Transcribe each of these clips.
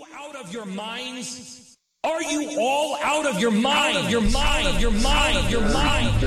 out of your minds? Are you all out of your mind? Out of your mind? Out of your mind? Out of your mind?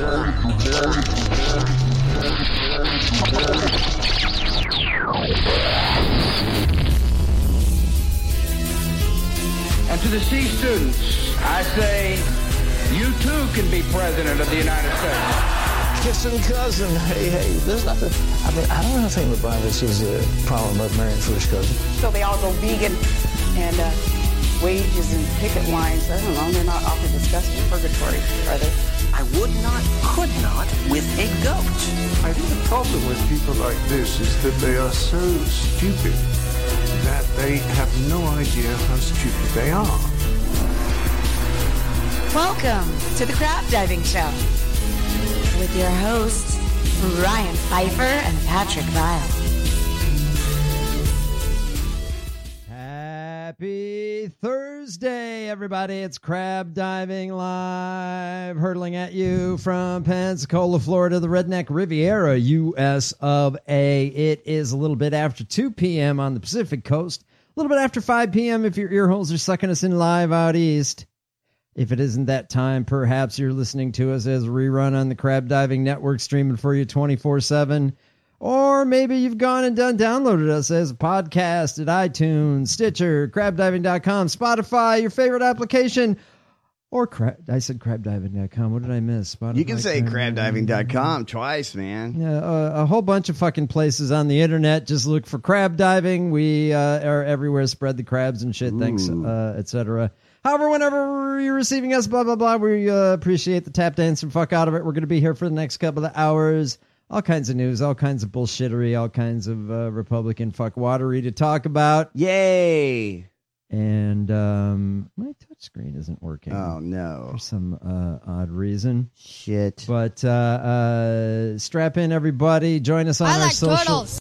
And to the C students, I say, you too can be president of the United States. Kissing cousin, hey, there's nothing. I don't think LeBron sees a problem about marrying first cousin. So they all go vegan and wages and picket lines. I don't know, they're not awfully discussed in purgatory, are they? I would not, could not with a goat. I think the problem with people like this is that they are so stupid that they have no idea how stupid they are. Welcome to the Crab Diving Show with your hosts, Ryan Pfeiffer and Patrick Vile. Happy Thursday, everybody. It's Crab Diving Live, hurtling at you from Pensacola, Florida, the Redneck Riviera, U.S. of A. It is a little bit after 2 p.m. on the Pacific Coast, a little bit after 5 p.m. if your ear holes are sucking us in live out east. If it isn't that time, perhaps you're listening to us as a rerun on the Crab Diving Network, streaming for you 24/7. Or maybe you've gone and downloaded us as a podcast at iTunes, Stitcher, crabdiving.com, Spotify, your favorite application. Or I said crabdiving.com. What did I miss? Spotify, you can say crabdiving.com twice, man. Yeah, a whole bunch of fucking places on the internet. Just look for crab diving. We are everywhere. Spread the crabs and shit. Thanks, etc. However, whenever you're receiving us, blah, blah, blah, we appreciate the tap dance and fuck out of it. We're going to be here for the next couple of hours. All kinds of news, all kinds of bullshittery, all kinds of Republican fuckwatery to talk about. Yay! And my touchscreen isn't working. Oh, no. For some odd reason. Shit. But strap in, everybody. Join us on our social... turtles.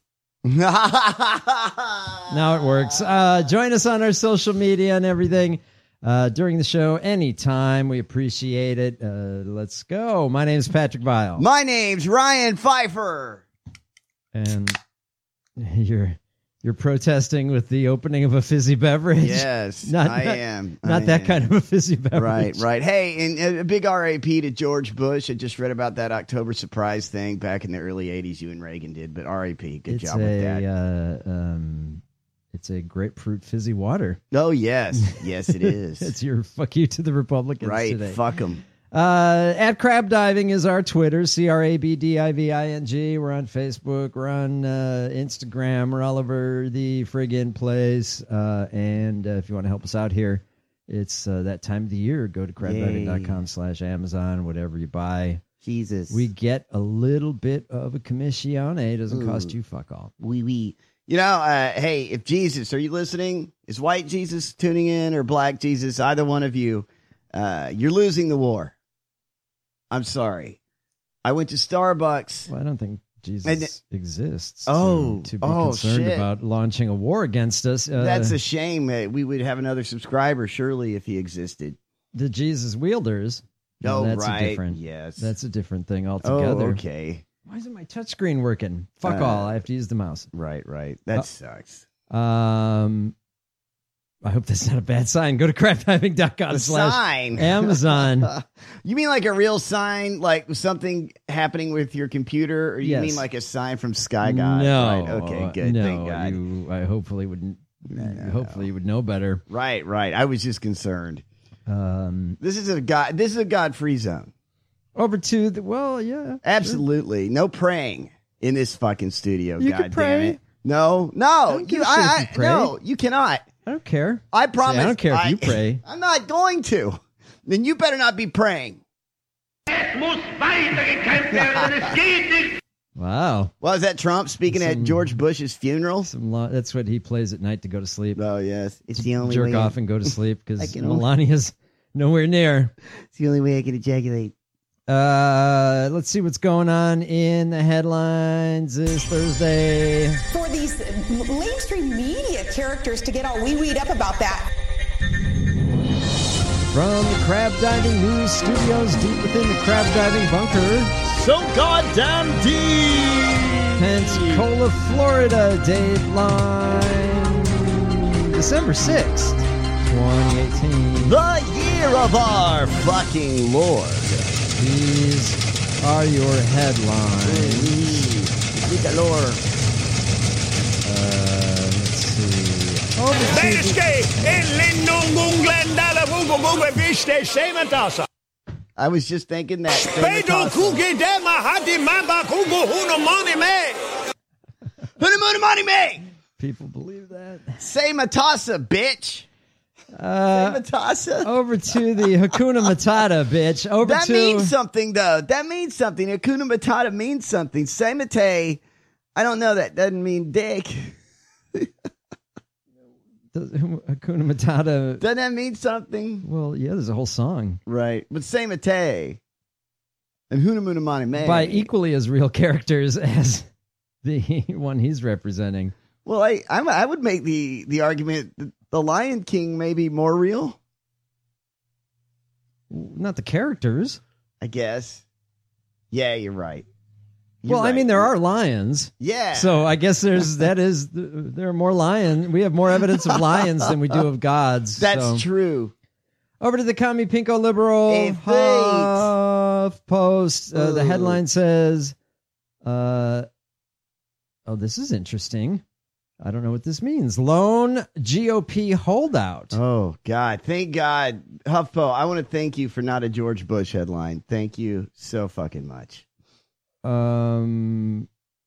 Now it works. Join us on our social media and everything. During the show, anytime. We appreciate it. Let's go. My name's Patrick Vile. My name's Ryan Pfeiffer. And you're protesting with the opening of a fizzy beverage. Yes, I am. Not that kind of a fizzy beverage. Right. Hey, and a big RAP to George Bush. I just read about that October surprise thing back in the early 80s you and Reagan did, but RAP, good job with that. It's a grapefruit fizzy water. Oh, yes. Yes, it is. It's your fuck you to the Republicans today. Right, fuck them. At Crab Diving is our Twitter, CRABDIVING. We're on Facebook. We're on Instagram. We're all over the friggin' place. And if you want to help us out here, it's that time of the year. Go to crabdiving.com/Amazon, whatever you buy. Jesus. We get a little bit of a commission. It doesn't cost you fuck all. We. You know, hey, if Jesus, are you listening? Is white Jesus tuning in or black Jesus? Either one of you, you're losing the war. I'm sorry. I went to Starbucks. Well, I don't think Jesus exists to be concerned about launching a war against us. That's a shame. We would have another subscriber, surely, if he existed. The Jesus wielders. Oh, that's right. Yes. That's a different thing altogether. Oh, okay. Why isn't my touchscreen working? Fuck all. I have to use the mouse. Right. That sucks. I hope that's not a bad sign. Go to crabdiving.com/Amazon. You mean like a real sign, like something happening with your computer, or you mean like a sign from Sky God? No. Right. Okay, good. No, thank God. I hopefully wouldn't. Hopefully you would know better. Right. I was just concerned. This is a God-free zone. Over to the yeah. Absolutely. Sure. No praying in this fucking studio. You God can pray. damn it. No. No, you cannot. I don't care. I promise. I don't care if you pray. I'm not going to. Then you better not be praying. Wow. Well, is that Trump speaking at George Bush's funeral? That's what he plays at night to go to sleep. Oh, yes. It's the only way. Jerk off and go to sleep because Melania's nowhere near. It's the only way I can ejaculate. Let's see what's going on in the headlines this Thursday. For these mainstream media characters to get all wee-weed up about that. From the Crab Diving News Studios deep within the Crab Diving Bunker. So goddamn deep! Pensacola, Florida, Dateline. December 6th, 2018. The year of our fucking Lord. These are your headlines. Let's see. I was just thinking that. People believe that. Say Matassa, bitch. Say Matassa. Over to the Hakuna Matata, bitch. That means something, though. That means something. Hakuna Matata means something. Say Mate, I don't know. That doesn't mean dick. Hakuna Matata. Doesn't that mean something? Well, yeah, there's a whole song. Right. But Say Mate and Huna Mani May. By equally as real characters as the one he's representing. Well, I would make the argument that the Lion King may be more real. Not the characters. I guess. Yeah, you're right. I mean, there are lions. Yeah. So I guess there are more lions. We have more evidence of lions than we do of gods. That's true. Over to the Commie Pinko Liberal HuffPost. The headline says, this is interesting. I don't know what this means. Lone GOP holdout. Oh, God. Thank God. HuffPo, I want to thank you for not a George Bush headline. Thank you so fucking much. Lone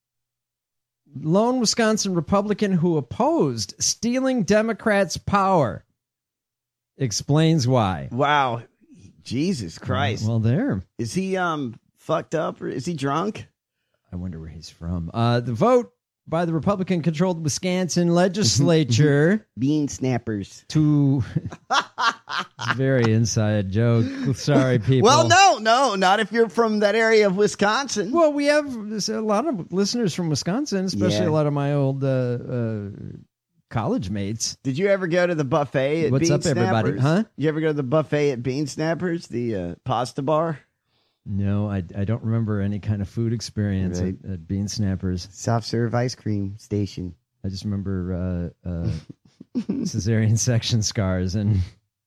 Wisconsin Republican who opposed stealing Democrats' power explains why. Wow. Jesus Christ. Well, there. Is he fucked up or is he drunk? I wonder where he's from. The vote by the Republican-controlled Wisconsin legislature. Bean snappers. To very inside joke. Sorry, people. Well, no, not if you're from that area of Wisconsin. Well, we have a lot of listeners from Wisconsin, especially a lot of my old college mates. Did you ever go to the buffet at What's Bean up, Snappers? everybody? Huh? You ever go to the buffet at Bean Snappers, the pasta bar? No, I don't remember any kind of food experience at Bean Snappers. Soft serve ice cream station. I just remember cesarean section scars. And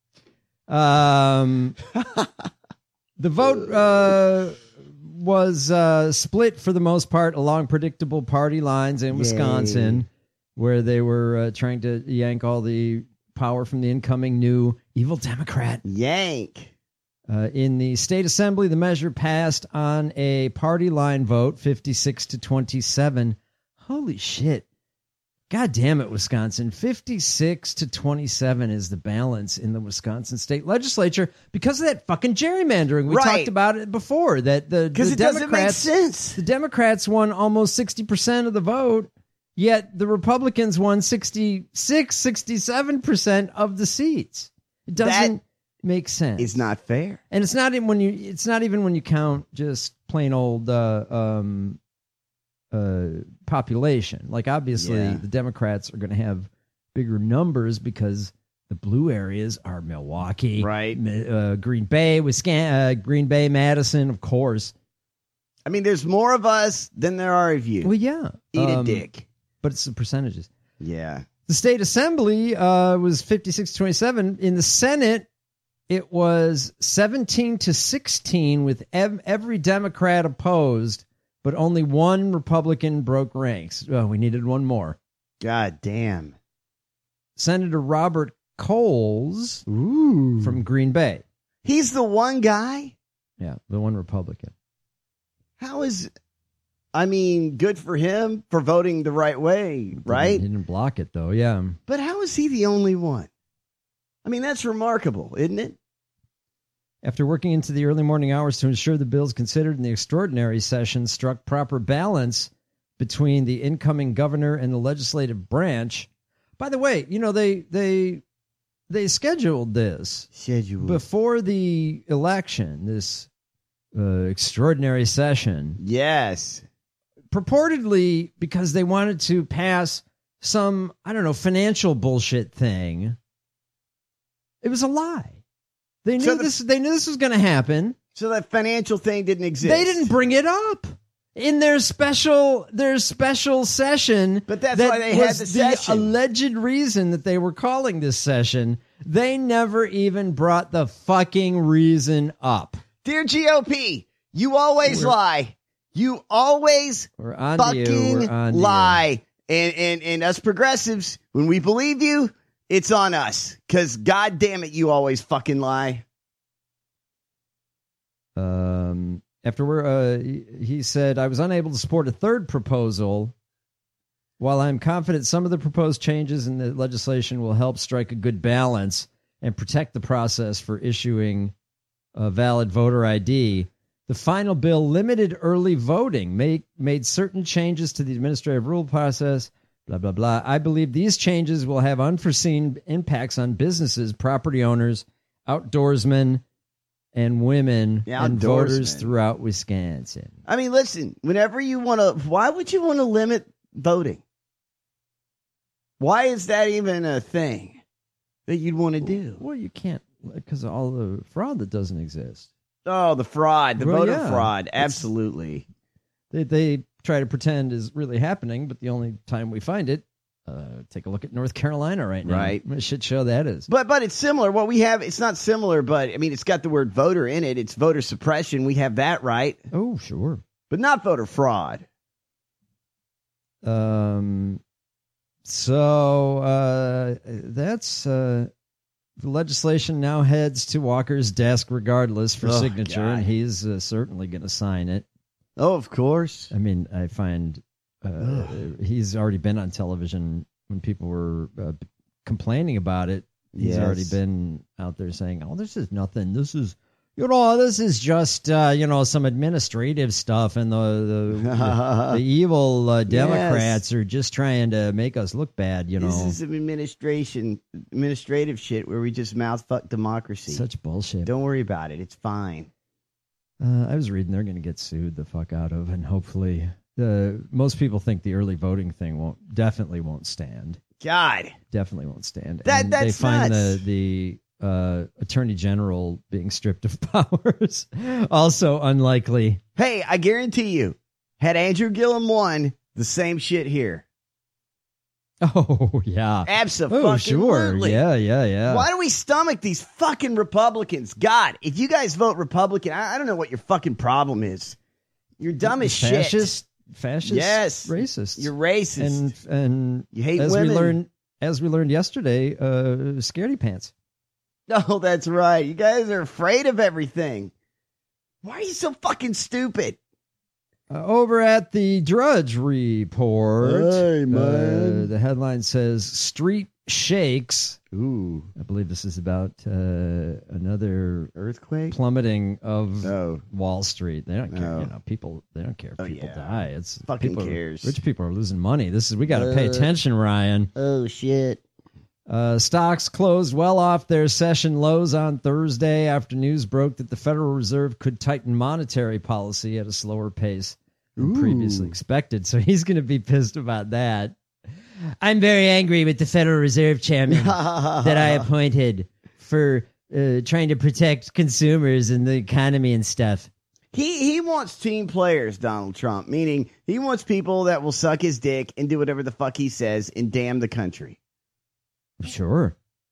the vote was split for the most part along predictable party lines in Wisconsin, where they were trying to yank all the power from the incoming new evil Democrat. Yank. In the state assembly, the measure passed on a party line vote, 56-27. Holy shit. God damn it, Wisconsin. 56-27 is the balance in the Wisconsin state legislature because of that fucking gerrymandering. We talked about it before. Because it doesn't make sense. The Democrats won almost 60% of the vote, yet the Republicans won 67% of the seats. It doesn't make sense. It's not fair. And it's not even when you count just plain old population. Like, obviously the Democrats are going to have bigger numbers because the blue areas are Milwaukee, Green Bay, Wisconsin, Green Bay, Madison, of course. I mean, there's more of us than there are of you. Well, yeah. Eat a dick. But it's the percentages. Yeah. The state assembly was 56-27. In the Senate, it was 17-16 with every Democrat opposed, but only one Republican broke ranks. Oh, we needed one more. God damn. Senator Robert Coles from Green Bay. He's the one guy? Yeah, the one Republican. Good for him for voting the right way, right? He didn't block it, though, yeah. But how is he the only one? I mean, that's remarkable, isn't it? After working into the early morning hours to ensure the bills considered in the extraordinary session struck proper balance between the incoming governor and the legislative branch. By the way, they scheduled this before the election, this extraordinary session. Yes. Purportedly because they wanted to pass some, financial bullshit thing. It was a lie. They knew this was going to happen. So that financial thing didn't exist. They didn't bring it up. in their special session. But that's why they had the session. Alleged reason that they were calling this session. They never even brought the fucking reason up. Dear GOP, you always lie. You always fucking lie. And us progressives, when we believe you, it's on us. Because God damn it, you always fucking lie. He said, I was unable to support a third proposal. While I'm confident some of the proposed changes in the legislation will help strike a good balance and protect the process for issuing a valid voter ID, the final bill limited early voting, made certain changes to the administrative rule process, blah, blah, blah. I believe these changes will have unforeseen impacts on businesses, property owners, outdoorsmen, and women and voters throughout Wisconsin. I mean, listen, whenever you want to, why would you want to limit voting? Why is that even a thing that you'd want to do? Well, you can't, because of all the fraud that doesn't exist. Oh, the fraud, voter fraud. Absolutely. They try to pretend is really happening, but the only time we find it, take a look at North Carolina right now. Right. What a shit show that is. But it's similar. What we have, it's not similar, but I mean, it's got the word voter in it. It's voter suppression. We have that, right? Oh, sure. But not voter fraud. So that's the legislation now heads to Walker's desk regardless for signature, and he's certainly going to sign it. Oh, of course. I mean, I find he's already been on television when people were complaining about it. He's already been out there saying, "Oh, this is nothing. This is." This is just, some administrative stuff, and the evil Democrats are just trying to make us look bad, This is some administrative shit where we just mouth fuck democracy. Such bullshit. Don't worry about it. It's fine. I was reading they're going to get sued the fuck out of, and hopefully most people think the early voting thing definitely won't stand. God. Definitely won't stand. That's they find nuts. the Attorney General being stripped of powers also unlikely. Hey, I guarantee you, had Andrew Gillum won, the same shit here. Oh yeah, absolutely. Oh sure, yeah. Why do we stomach these fucking Republicans? God, if you guys vote Republican, I don't know what your fucking problem is. You're dumb as shit. Fascist, yes, racist. You're racist, and you hate as women. As we learned yesterday, scaredy pants. No, that's right. You guys are afraid of everything. Why are you so fucking stupid? Over at the Drudge Report, hey, man. The headline says, Street Shakes. Ooh. I believe this is about another earthquake plummeting of Wall Street. They don't care. No. People, they don't care if people die. It's fucking cares. Rich people are losing money. We got to pay attention, Ryan. Oh, shit. Stocks closed well off their session lows on Thursday after news broke that the Federal Reserve could tighten monetary policy at a slower pace than previously expected. So he's going to be pissed about that. I'm very angry with the Federal Reserve chairman that I appointed for trying to protect consumers and the economy and stuff. He wants team players, Donald Trump, meaning he wants people that will suck his dick and do whatever the fuck he says and damn the country. Sure.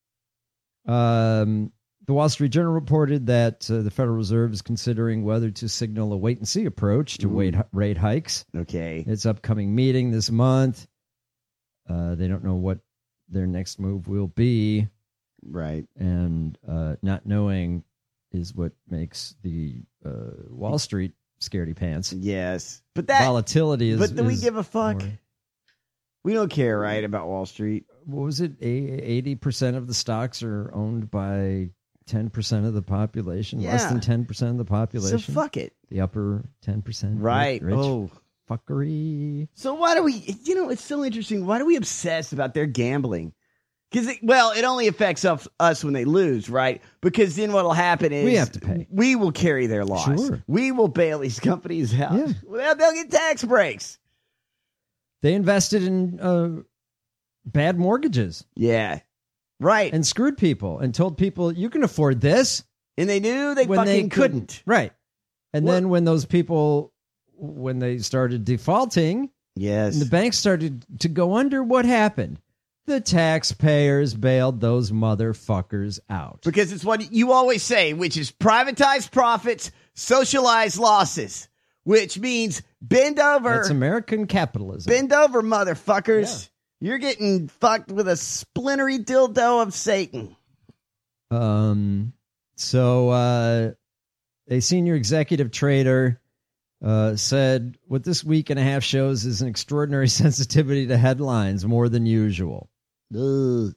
The Wall Street Journal reported that the Federal Reserve is considering whether to signal a wait-and-see approach to rate hikes. Okay. Its upcoming meeting this month. They don't know what their next move will be. Right. And not knowing is what makes the Wall Street scaredy pants. Yes. But that volatility is. But do we give a fuck? We don't care, right, about Wall Street. What was it? 80% of the stocks are owned by 10% of the population. Yeah. Less than 10% of the population. So fuck it. The upper 10%. Right. Rich fuckery. So why do we, it's so interesting. Why do we obsess about their gambling? Because, it only affects us when they lose, right? Because then what'll happen is we have to pay. We will carry their loss. Sure. We will bail these companies out. Yeah. Well, they'll get tax breaks. They invested in bad mortgages. Yeah. Right. And screwed people and told people, you can afford this. And they knew they when fucking couldn't. Right. And then when those people when they started defaulting, Yes. and the banks started to go under, what happened? The taxpayers bailed those motherfuckers out. Because it's what you always say, which is privatize profits, socialize losses, which means bend over. It's American capitalism. Bend over, motherfuckers. Yeah. You're getting fucked with a splintery dildo of Satan. So a senior executive trader said what this week and a half shows is an extraordinary sensitivity to headlines, more than usual. Ugh.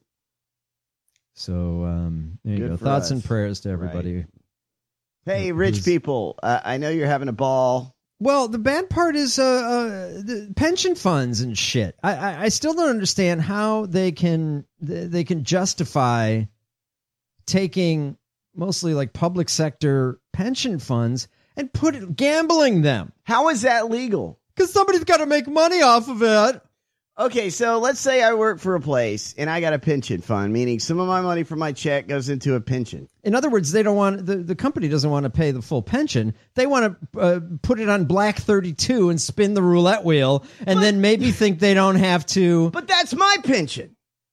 So there you Good go. for Thoughts us. and prayers to everybody. Right. Hey, rich people, I know you're having a ball. Well, the bad part is the pension funds and shit. I still don't understand how they can justify taking mostly like public sector pension funds and gambling them. How is that legal? Because somebody's got to make money off of it. Okay, so let's say I work for a place and I got a pension fund, meaning some of my money from my check goes into a pension. In other words, they don't want the company doesn't want to pay the full pension. They want to put it on Black 32 and spin the roulette wheel, and then maybe think they don't have to. But that's my pension.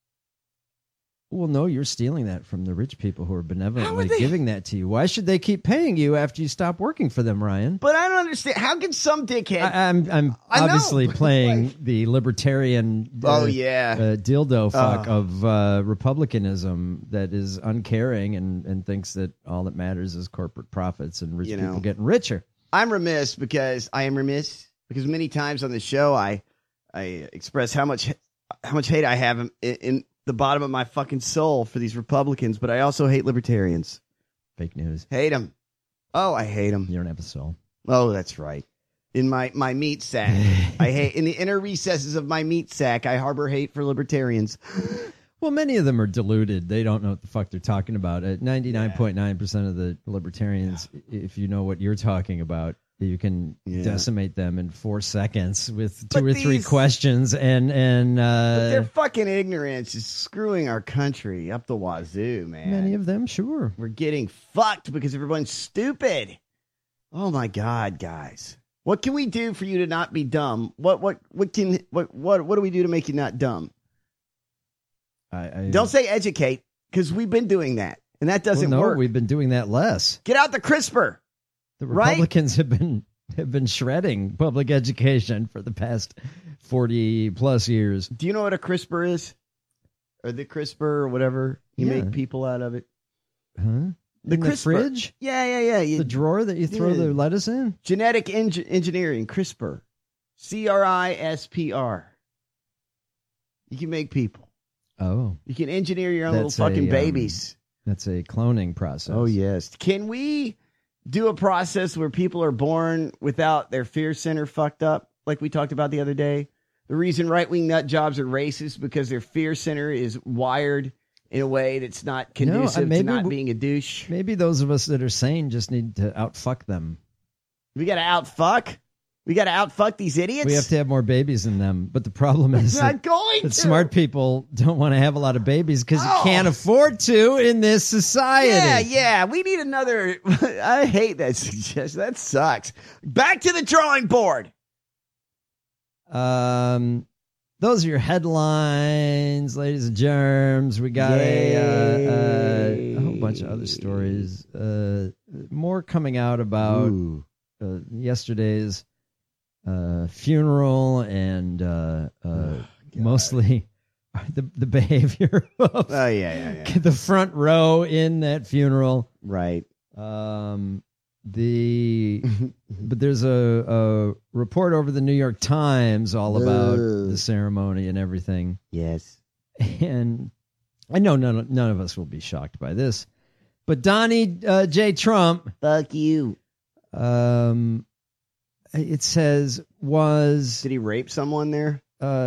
Well, no, you're stealing that from the rich people who are benevolently giving that to you. Why should they keep paying you after you stop working for them, Ryan? But I don't understand. How can some dickhead? I'm obviously playing the libertarian dildo fuck of republicanism that is uncaring and thinks that all that matters is corporate profits and rich people getting richer. I'm remiss because many times on the show I express how much hate I have in the bottom of my fucking soul for these Republicans, but I also hate libertarians. Fake news. Hate them. Oh, I hate them. You don't have a soul. Oh, that's right. In my meat sack, I hate in the inner recesses of my meat sack. I harbor hate for libertarians. Well, many of them are deluded. They don't know what the fuck they're talking about. 99.9% of the libertarians, if you know what you're talking about, you can decimate them in 4 seconds with two or three questions, and but their fucking ignorance is screwing our country up the wazoo, man. Many of them, sure. We're getting fucked because everyone's stupid. Oh my God, guys. What can we do for you to not be dumb? What do we do to make you not dumb? Don't say educate, because we've been doing that, and that doesn't work. We've been doing that less. Get out the CRISPR. The Republicans have been shredding public education for the past 40 plus years. Do you know what a CRISPR is? Or the CRISPR or whatever you make people out of it? Huh? The fridge? Yeah. The drawer that you throw the lettuce in? Genetic engineering, CRISPR. CRISPR. You can make people. Oh. You can engineer your own little fucking babies. That's a cloning process. Oh, yes. Can we do a process where people are born without their fear center fucked up, like we talked about the other day? The reason right-wing nut jobs are racist because their fear center is wired in a way that's not conducive to not being a douche. Maybe those of us that are sane just need to outfuck them. We got to outfuck? We got to outfuck these idiots? We have to have more babies than them. But the problem is that smart people don't want to have a lot of babies because you can't afford to in this society. Yeah. We need another. I hate that suggestion. That sucks. Back to the drawing board. Those are your headlines, ladies and germs. We got a whole bunch of other stories. More coming out about yesterday's funeral and mostly the behavior of the front row in that funeral. Right. But there's a report over the New York Times all about the ceremony and everything. Yes. And I know none of us will be shocked by this, but Donnie J. Trump, fuck you. It says did he rape someone there?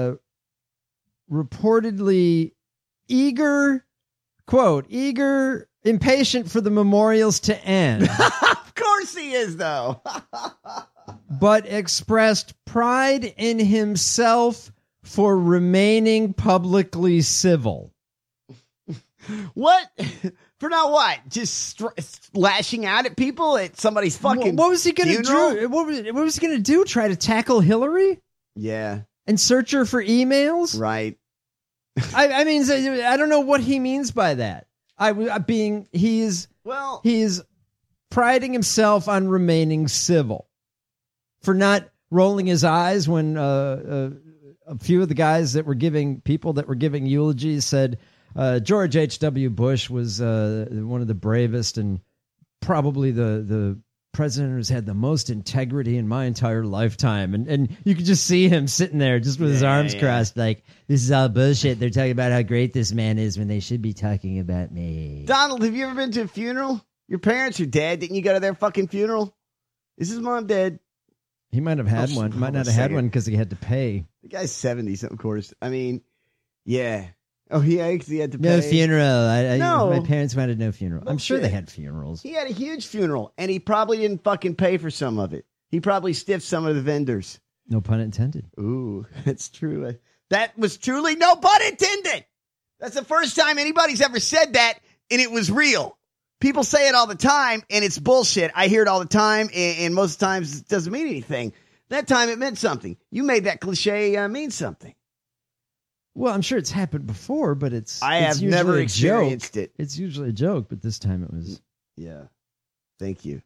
Reportedly eager, impatient for the memorials to end. Of course he is, though. But expressed pride in himself for remaining publicly civil. What? For now what? Just lashing out at people at somebody's fucking What was he going to funeral? do? What was he going to do? Try to tackle Hillary Yeah. and search her for emails? Right. I mean, I don't know what he means by that. He's priding himself on remaining civil for not rolling his eyes when a few of the guys that were giving eulogies said George H.W. Bush was one of the bravest and probably the president who's had the most integrity in my entire lifetime. And you could just see him sitting there just with his arms crossed like, this is all bullshit. They're talking about how great this man is when they should be talking about me. Donald, have you ever been to a funeral? Your parents are dead. Didn't you go to their fucking funeral? Is his mom dead? He might have had one. Might not have had one because he had to pay. The guy's 70, of course. I mean, yeah. Oh, yeah, because he had to pay. No funeral. No. My parents wanted no funeral. I'm sure shit. they had funerals. He had a huge funeral, and he probably didn't fucking pay for some of it. He probably stiffed some of the vendors. No pun intended. Ooh, that's true. That was truly no pun intended. That's the first time anybody's ever said that, and it was real. People say it all the time, and it's bullshit. I hear it all the time, and most times it doesn't mean anything. That time it meant something. You made that cliche mean something. Well, I'm sure it's happened before, but I have never experienced it. It's usually a joke, but this time it was. Yeah. Thank you.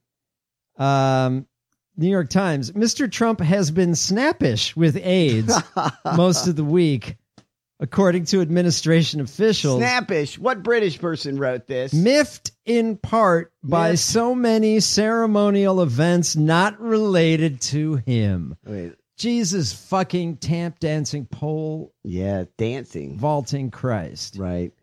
New York Times. Mr. Trump has been snappish with AIDS most of the week, according to administration officials. Snappish. What British person wrote this? Miffed in part by so many ceremonial events not related to him. Wait. Jesus fucking tap dancing pole. Yeah, dancing. Vaulting Christ. Right.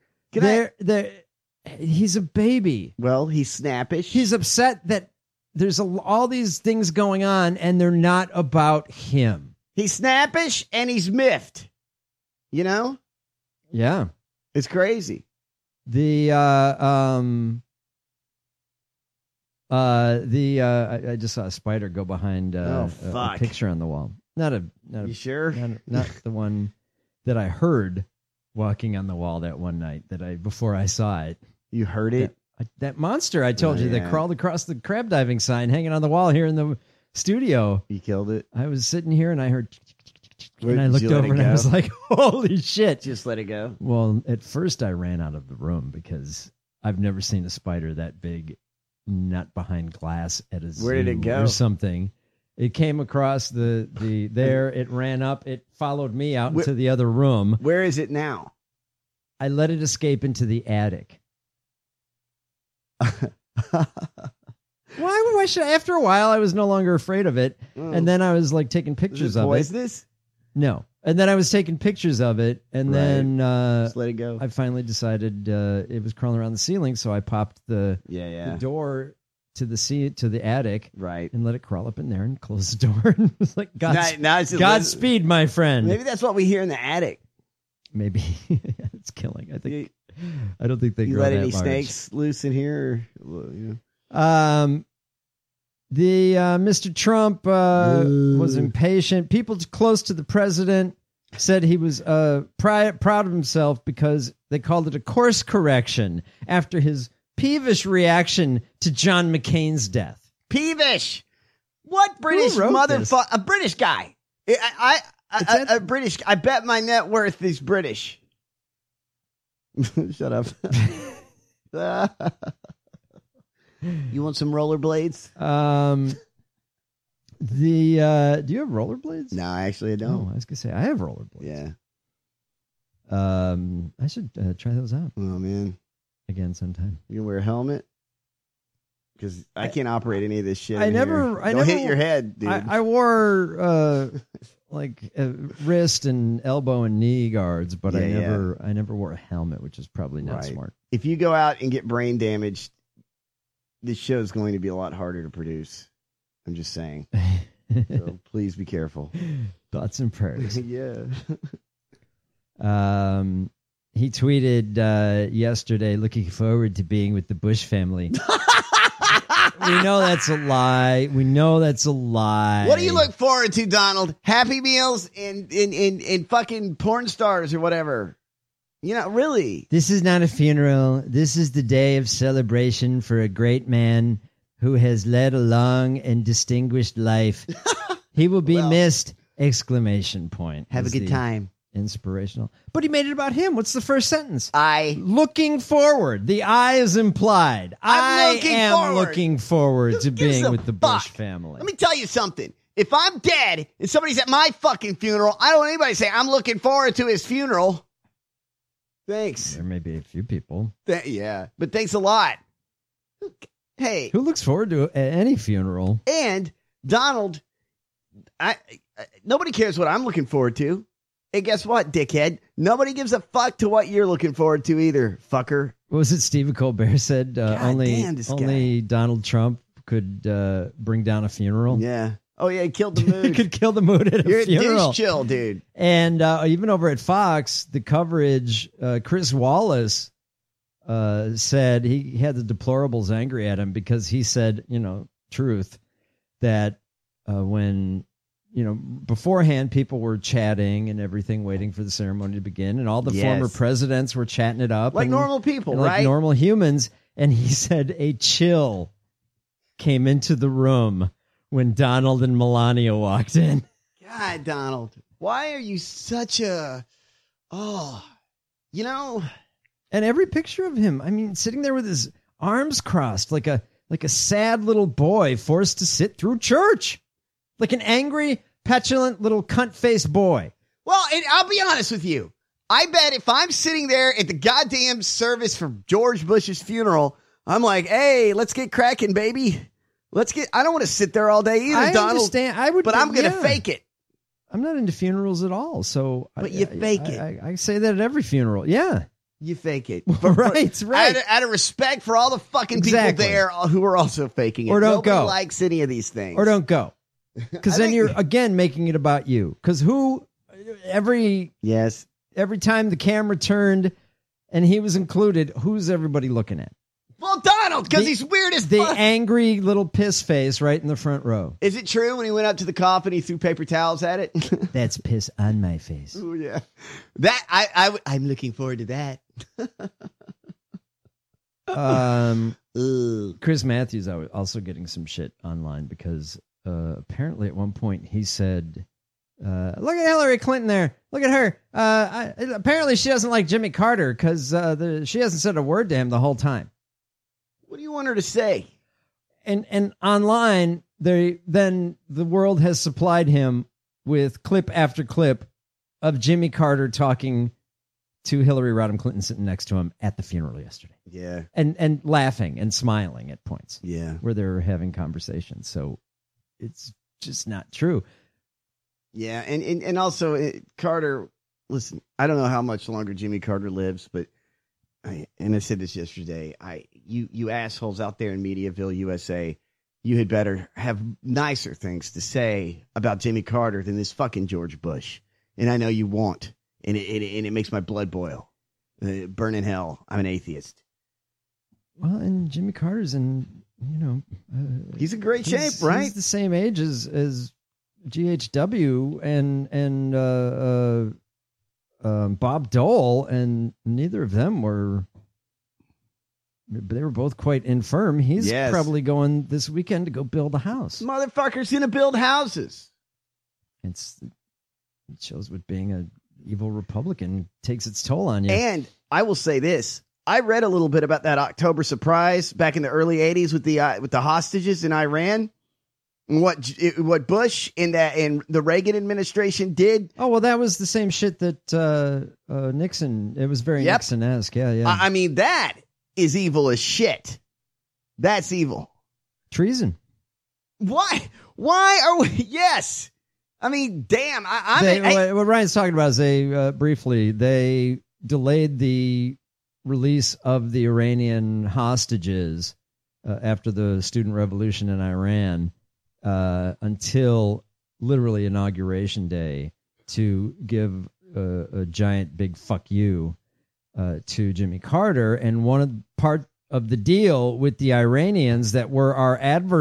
He's a baby. Well, he's snappish. He's upset that there's all these things going on and they're not about him. He's snappish and he's miffed. You know? Yeah. It's crazy. I just saw a spider go behind a picture on the wall. You sure? Not the one that I heard walking on the wall that one night before I saw it. You heard it? That monster I told you that crawled across the crab diving sign hanging on the wall here in the studio. You killed it? I was sitting here and I heard and I looked over and I was like, holy shit. Just let it go. Well, at first I ran out of the room because I've never seen a spider that big not behind glass at a zoo. Where did it go? Or something. It came across the there. It ran up. It followed me out into the other room. Where is it now? I let it escape into the attic. Why should I? After a while, I was no longer afraid of it. And then I was like taking pictures of it. Poisonous? No. And then I was taking pictures of it. And then just let it go. I finally decided it was crawling around the ceiling. So I popped the door to the attic, right, and let it crawl up in there and close the door. And it was like, Godspeed, my friend. Maybe that's what we hear in the attic. Maybe it's killing. I don't think they grow let that any large. snakes loose in here. Mr. Trump was impatient. People close to the president said he was proud of himself because they called it a course correction after his peevish reaction to John McCain's death. Peevish? What British motherfucker? A British guy. A British. I bet my net worth is British. Shut up. You want some rollerblades? Do you have rollerblades? No, actually I don't. Oh, I was gonna say I have rollerblades. Yeah. I should try those out. Oh man. Again sometime. You can wear a helmet? Because I can't operate any of this shit. I never hit your head, dude. I wore wrist and elbow and knee guards, but I never wore a helmet, which is probably not smart. If you go out and get brain damaged, this show is going to be a lot harder to produce. I'm just saying. So please be careful. Thoughts and prayers. Yeah. He tweeted yesterday, looking forward to being with the Bush family. We know that's a lie. What do you look forward to, Donald? Happy Meals and fucking porn stars or whatever. You know, really. This is not a funeral. This is the day of celebration for a great man who has led a long and distinguished life. He will be missed! ! Have a good time. Inspirational. But he made it about him. What's the first sentence? I. Looking forward. The I is implied. I am looking forward to being with the Bush family. Let me tell you something. If I'm dead and somebody's at my fucking funeral, I don't want anybody to say I'm looking forward to his funeral. Thanks. There may be a few people. Yeah, but thanks a lot. Hey. Who looks forward to any funeral? And Donald, nobody cares what I'm looking forward to. And guess what, dickhead? Nobody gives a fuck to what you're looking forward to either, fucker. What was it Stephen Colbert said? Only Donald Trump could bring down a funeral. Yeah. Oh, yeah, he killed the mood. He could kill the mood at a funeral. You're a douche chill, dude. And even over at Fox, the coverage, Chris Wallace said he had the deplorables angry at him because he said, truth, that when... beforehand, people were chatting and everything, waiting for the ceremony to begin, and all the former presidents were chatting it up. Like normal people, right? Like normal humans. And he said a chill came into the room when Donald and Melania walked in. God, Donald, why are you such a... And every picture of him, sitting there with his arms crossed like a sad little boy forced to sit through church. Like an angry, petulant little cunt-faced boy. Well, and I'll be honest with you. I bet if I'm sitting there at the goddamn service for George Bush's funeral, I'm like, hey, let's get cracking, baby. I don't want to sit there all day either, I Donald. Understand. But I'm going to fake it. I'm not into funerals at all, so... But you fake it. I say that at every funeral, yeah. You fake it. Right. Out of respect for all the fucking people there who are also faking it. Or don't Nobody go. likes any of these things. Or don't go. Because then you're, again, making it about you. Because every time the camera turned and he was included, who's everybody looking at? Well, Donald, because he's weird as the fuck. Angry little piss face right in the front row. Is it true when he went up to the coffin, he threw paper towels at it? That's piss on my face. Oh, yeah. That I'm looking forward to that. Chris Matthews also getting some shit online because apparently at one point he said, look at Hillary Clinton there. Look at her. Apparently she doesn't like Jimmy Carter because she hasn't said a word to him the whole time. What do you want her to say? And online, then the world has supplied him with clip after clip of Jimmy Carter talking to Hillary Rodham Clinton sitting next to him at the funeral yesterday. Yeah. And laughing and smiling at points. Yeah. Where they were having conversations. So it's just not true. Yeah. And also Carter, listen, I don't know how much longer Jimmy Carter lives, but I said this yesterday, you assholes out there in Mediaville, USA, you had better have nicer things to say about Jimmy Carter than this fucking George Bush. And I know you won't. And it makes my blood boil. Burn in hell. I'm an atheist. Well, and Jimmy Carter's he's in great shape, right? He's the same age as GHW and Bob Dole, and neither of them were both quite infirm. He's probably going this weekend to go build a house. Motherfucker's gonna build houses. It shows what being a evil Republican takes its toll on you. And I will say this. I read a little bit about that October surprise back in the early 80s with the hostages in Iran. What Bush and the Reagan administration did. Oh, well, that was the same shit that Nixon. It was very Nixon-esque. Yeah. I mean, that is evil as shit. That's evil. Treason. Why are we? Yes. I mean, damn. What Ryan's talking about is they delayed the release of the Iranian hostages after the student revolution in Iran until literally Inauguration Day to give a giant big fuck you to Jimmy Carter. And part of the deal with the Iranians that were our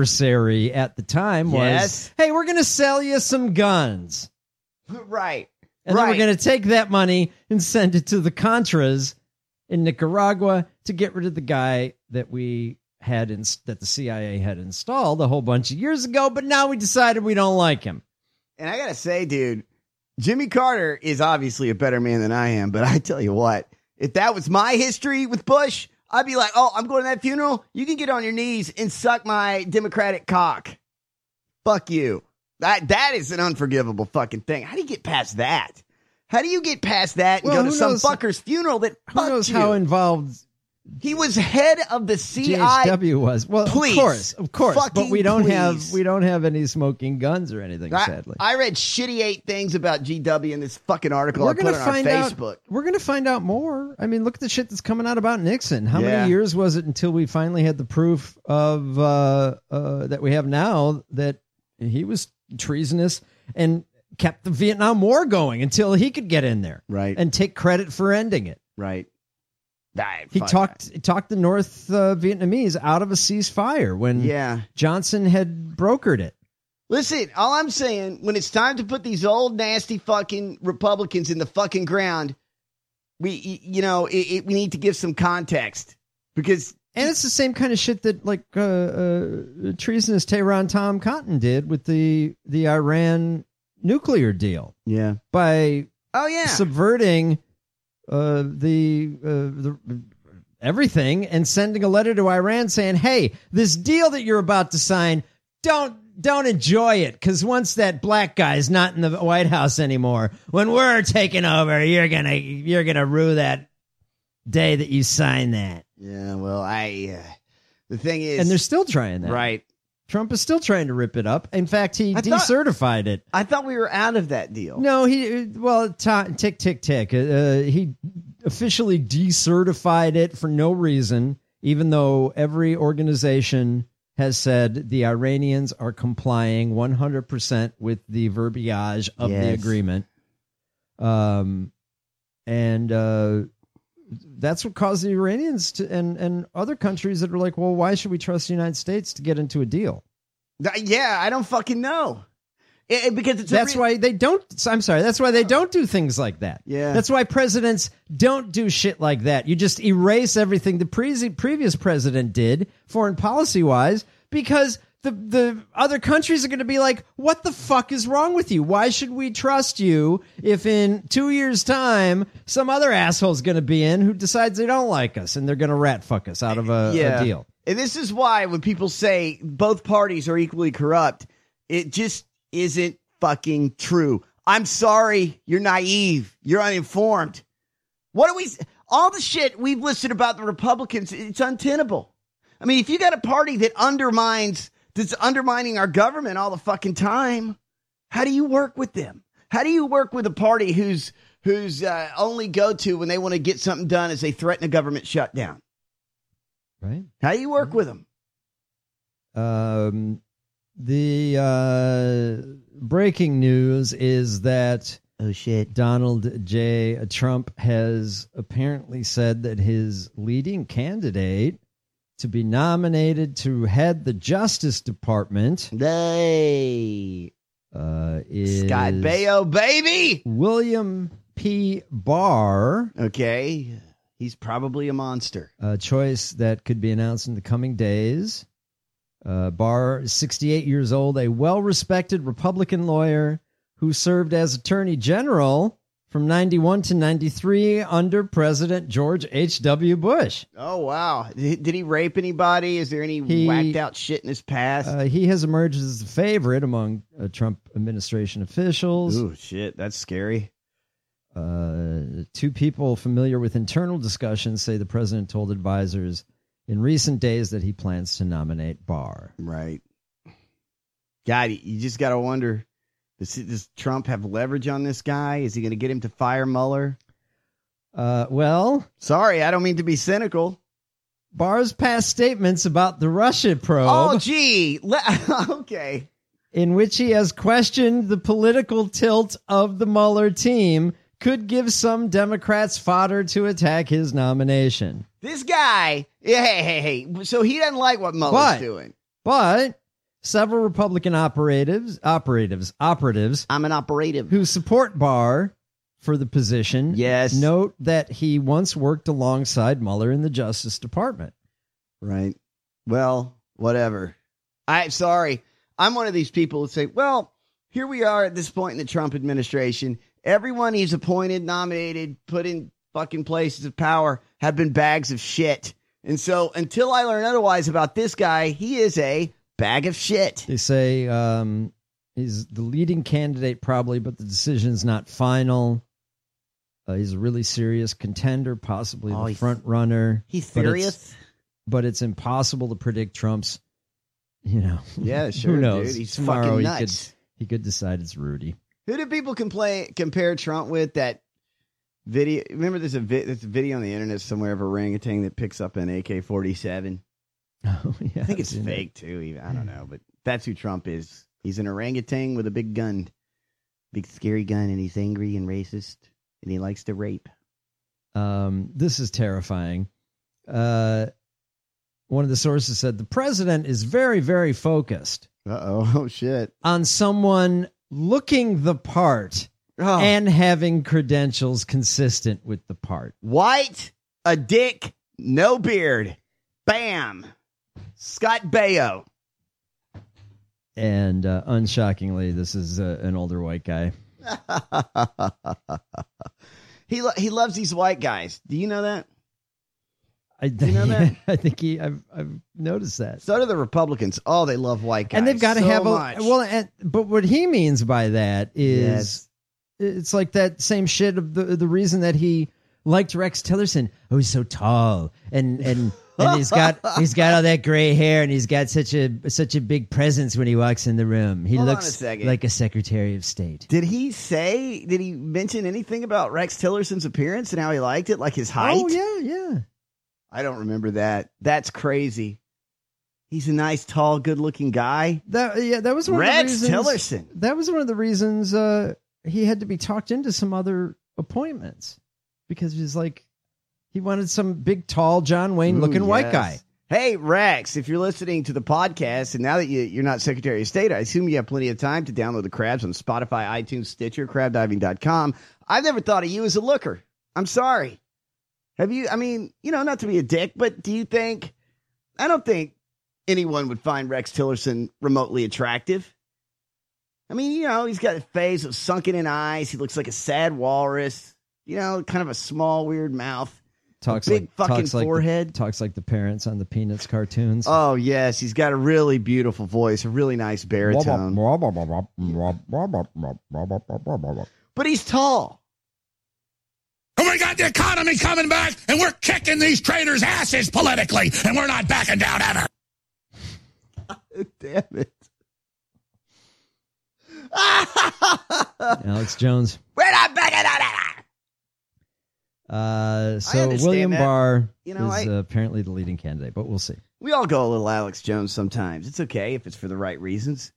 adversary at the time was, hey, we're going to sell you some guns. Right. And then we're Right. going to take that money and send it to the Contras in Nicaragua to get rid of the guy that that the CIA had installed a whole bunch of years ago, but now we decided we don't like him. And I got to say, dude, Jimmy Carter is obviously a better man than I am, but I tell you what, if that was my history with Bush, I'd be like, oh, I'm going to that funeral. You can get on your knees and suck my Democratic cock. Fuck you. That is an unforgivable fucking thing. How do you get past that? How do you get past that and Well, go to who some knows- fucker's funeral that Who fucked knows you? how involved He was head of the CIA. GHW was. Well, Please. of course, but Fucking we don't please. have any smoking guns or anything. Sadly, I read shitty 8 things about GW in this fucking article I put gonna on our Facebook. We're going to find out more. I mean, look at the shit that's coming out about Nixon. How Yeah. many years was it until we finally had the proof of that we have now that he was treasonous and kept the Vietnam War going until he could get in there, Right. and take credit for ending it. Right. He talked the North Vietnamese out of a ceasefire when Yeah. Johnson had brokered it. Listen, all I'm saying, when it's time to put these old nasty fucking Republicans in the fucking ground, we need to give some context because And it's the same kind of shit that like treasonous Tehran Tom Cotton did with the Iran nuclear deal yeah, by oh subverting the everything and sending a letter to Iran saying, "Hey, this deal that you're about to sign, don't enjoy it, because once that black guy's not in the White House anymore, when we're taking over, you're gonna rue that day that you sign that." yeah. Well, the thing is, And they're still trying that. right. Trump is still trying to rip it up. In fact, he I thought- decertified it. I thought we were out of that deal. No, tick, tick, tick. He officially decertified it for no reason, even though every organization has said the Iranians are complying 100% with the verbiage of the Yes. agreement. That's what caused the Iranians and other countries that were like, well, why should we trust the United States to get into a deal? Yeah, I don't fucking know. Because it's That's why they don't. I'm sorry. That's why they don't do things like that. Yeah. That's why presidents don't do shit like that. You just erase everything the previous president did, foreign policy wise, because the other countries are going to be like, what the fuck is wrong with you? Why should we trust you if in 2 years' time some other asshole's going to be in who decides they don't like us and they're going to rat fuck us out of a deal? And this is why when people say both parties are equally corrupt, it just isn't fucking true. I'm sorry. You're naive. You're uninformed. All the shit we've listed about the Republicans, it's untenable. I mean, if you got a party that's undermining our government all the fucking time, how do you work with them? How do you work with a party whose only go-to when they want to get something done is they threaten a government shutdown? Right. How do you work with them? The breaking news is that Oh, shit. Donald J. Trump has apparently said that his leading candidate to be nominated to head the Justice Department They is Scott Baio, baby. William P. Barr, Okay. He's probably a monster. a choice that could be announced in the coming days. Barr is 68 years old, a well-respected Republican lawyer who served as Attorney General from 91 to 93 under President George H.W. Bush. Oh, wow. Did he rape anybody? Is there any whacked out shit in his past? He has emerged as a favorite among Trump administration officials. Ooh, shit. That's scary. Two people familiar with internal discussions say the president told advisors in recent days that he plans to nominate Barr. Right. God, you just got to wonder, does Trump have leverage on this guy? Is he going to get him to fire Mueller? Well, Sorry, I don't mean to be cynical. Barr's past statements about the Russia probe, Oh, gee. Okay. in which he has questioned the political tilt of the Mueller team, could give some Democrats fodder to attack his nomination. This guy, hey. So he doesn't like what Mueller's doing. But several Republican operatives I'm an operative. who support Barr for the position. Yes. Note that he once worked alongside Mueller in the Justice Department. Right. Well, whatever. Sorry. I'm one of these people who say, well, here we are at this point in the Trump administration. Everyone he's appointed, nominated, put in fucking places of power have been bags of shit. And so until I learn otherwise about this guy, he is a bag of shit. They say he's the leading candidate probably, but the decision's not final. He's a really serious contender, possibly the front runner. He's serious? But it's impossible to predict Trump's, Yeah, sure, who knows? dude. He's Tomorrow fucking nuts. He could decide it's Rudy. Who do people compare Trump with? That video. Remember, there's a video on the internet somewhere of a orangutan that picks up an AK-47. Oh, yeah. I think it's fake too. Even I don't know, but that's who Trump is. He's an orangutan with a big gun, big scary gun, and he's angry and racist, and he likes to rape. This is terrifying. One of the sources said the president is very, very focused. Oh shit! On someone looking the part and having credentials consistent with the part. White, a dick, no beard. Bam. Scott Baio. And unshockingly, this is an older white guy. He loves these white guys. Do you know that? Do you know that? I think I've noticed that. So do the Republicans. Oh, they love white guys. And they've got to so have much. but what he means by that is it's like that same shit of the reason that he liked Rex Tillerson. Oh, he's so tall and he's got all that gray hair and he's got such a big presence when he walks in the room. He looks like a Secretary of State. Did he mention anything about Rex Tillerson's appearance and how he liked it, like his height? Oh yeah. I don't remember that. That's crazy. He's a nice, tall, good-looking guy. That was one Rex of the reasons. Tillerson. That was one of the reasons he had to be talked into some other appointments because he's like he wanted some big, tall John Wayne-looking white guy. Hey, Rex, if you're listening to the podcast and now that you're not Secretary of State, I assume you have plenty of time to download the Crabs on Spotify, iTunes, Stitcher, crabdiving.com. I've never thought of you as a looker. I'm sorry. Have you, not to be a dick, but do you think, I don't think anyone would find Rex Tillerson remotely attractive. I mean, he's got a face of sunken in eyes. He looks like a sad walrus, kind of a small, weird mouth. Big fucking forehead. Talks like the parents on the Peanuts cartoons. Oh, yes. He's got a really beautiful voice, a really nice baritone. But he's tall. And we got the economy coming back, and we're kicking these traitors' asses politically, and we're not backing down ever. Damn it. Alex Jones. We're not backing down ever. So William Barr is I apparently the leading candidate, but we'll see. We all go a little Alex Jones sometimes. It's okay if it's for the right reasons.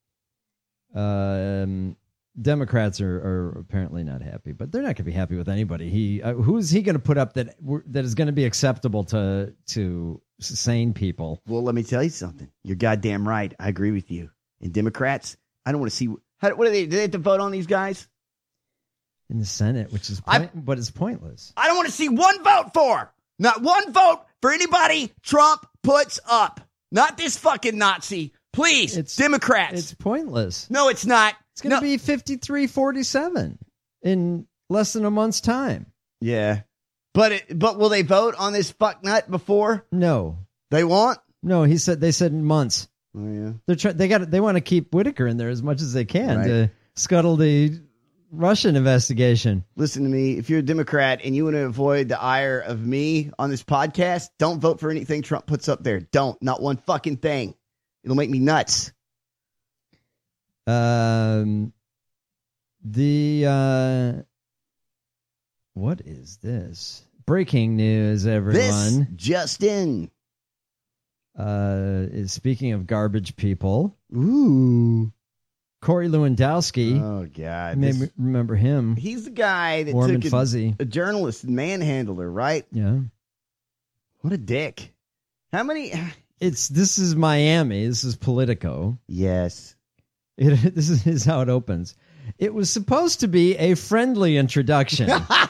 Democrats are apparently not happy, but they're not going to be happy with anybody. Who is he going to put up that is going to be acceptable to sane people? Well, let me tell you something. You're goddamn right. I agree with you. And Democrats, I don't want to see. What do they have to vote on these guys? In the Senate, which is but it's pointless. I don't want to see one vote for. Not one vote for anybody Trump puts up. Not this fucking Nazi. Please, Democrats. It's pointless. No, it's not. It's going to be 53-47 in less than a month's time. Yeah. But will they vote on this fucknut before? No. They won't? No, they said months. Oh yeah. They want to keep Whitaker in there as much as they can to scuttle the Russian investigation. Listen to me. If you're a Democrat and you want to avoid the ire of me on this podcast, don't vote for anything Trump puts up there. Don't. Not one fucking thing. It'll make me nuts. What is this? Breaking news, everyone. This just in. Is speaking of garbage people. Ooh. Corey Lewandowski. Oh, God. You may remember him. He's the guy that Warm took and fuzzy. a journalist and manhandled her, right? Yeah. What a dick. How many... This is Miami. This is Politico. Yes. This is how it opens. It was supposed to be a friendly introduction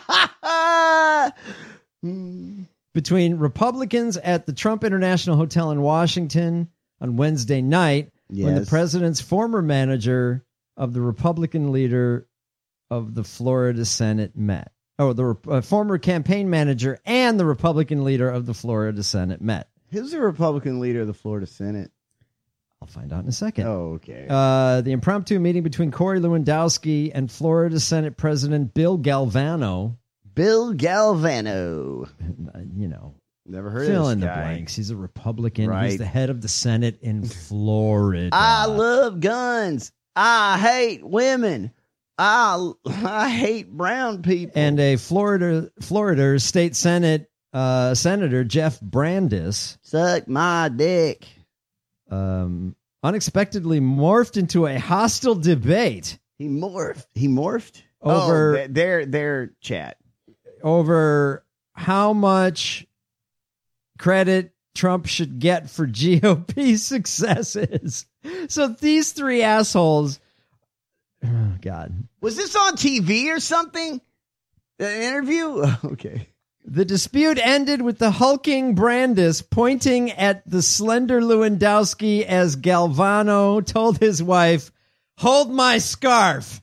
between Republicans at the Trump International Hotel in Washington on Wednesday night when the president's former manager of the Republican leader of the Florida Senate met. Oh, the former campaign manager and the Republican leader of the Florida Senate met. Who's the Republican leader of the Florida Senate? I'll find out in a second. Oh, okay. The impromptu meeting between Corey Lewandowski and Florida Senate President Bill Galvano. Bill Galvano. You know. Never heard fill of in this the guy. blanks. He's a Republican. Right. He's the head of the Senate in Florida. I love guns. I hate women. I hate brown people. And a Florida State Senate Senator Jeff Brandes suck my dick. Unexpectedly morphed into a hostile debate. He morphed over their chat over how much credit Trump should get for GOP successes. So these three assholes. Oh, God. Was this on TV or something? An interview? Okay. The dispute ended with the hulking Brandes pointing at the slender Lewandowski as Galvano told his wife, "Hold my scarf."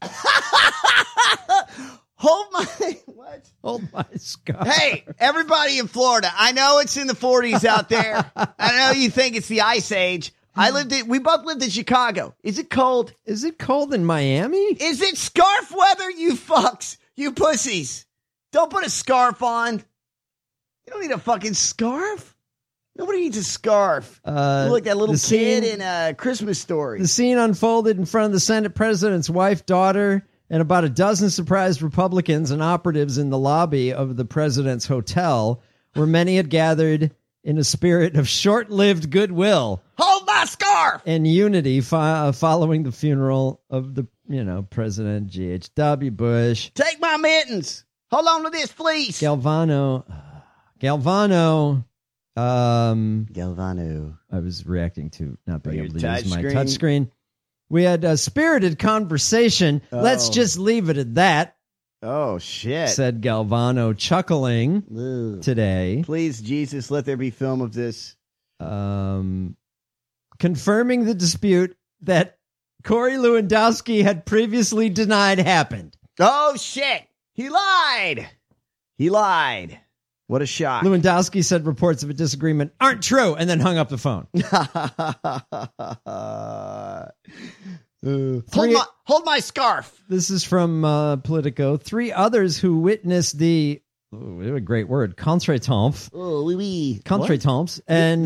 Hold my scarf. Hey, everybody in Florida, I know it's in the 40s out there. I know you think it's the Ice Age. We both lived in Chicago. Is it cold? Is it cold in Miami? Is it scarf weather, you fucks? You pussies. Don't put a scarf on. You don't need a fucking scarf. Nobody needs a scarf. Look, that little kid in a Christmas Story. The scene unfolded in front of the Senate president's wife, daughter, and about a dozen surprised Republicans and operatives in the lobby of the president's hotel, where many had gathered in a spirit of short-lived goodwill. Hold my scarf! And unity following the funeral of the, President G.H.W. Bush. Take my mittens. Hold on to this, please. Galvano. I was reacting to not being able to use my touchscreen. We had a spirited conversation. Oh. Let's just leave it at that. Oh, shit. Said Galvano, chuckling today. Please, Jesus, let there be film of this. Confirming the dispute that Corey Lewandowski had previously denied happened. Oh, shit. He lied. What a shock. Lewandowski said reports of a disagreement aren't true and then hung up the phone. Hold my scarf. This is from Politico. 3 others who witnessed the a great word, contretemps. Oh, oui. Contretemps. And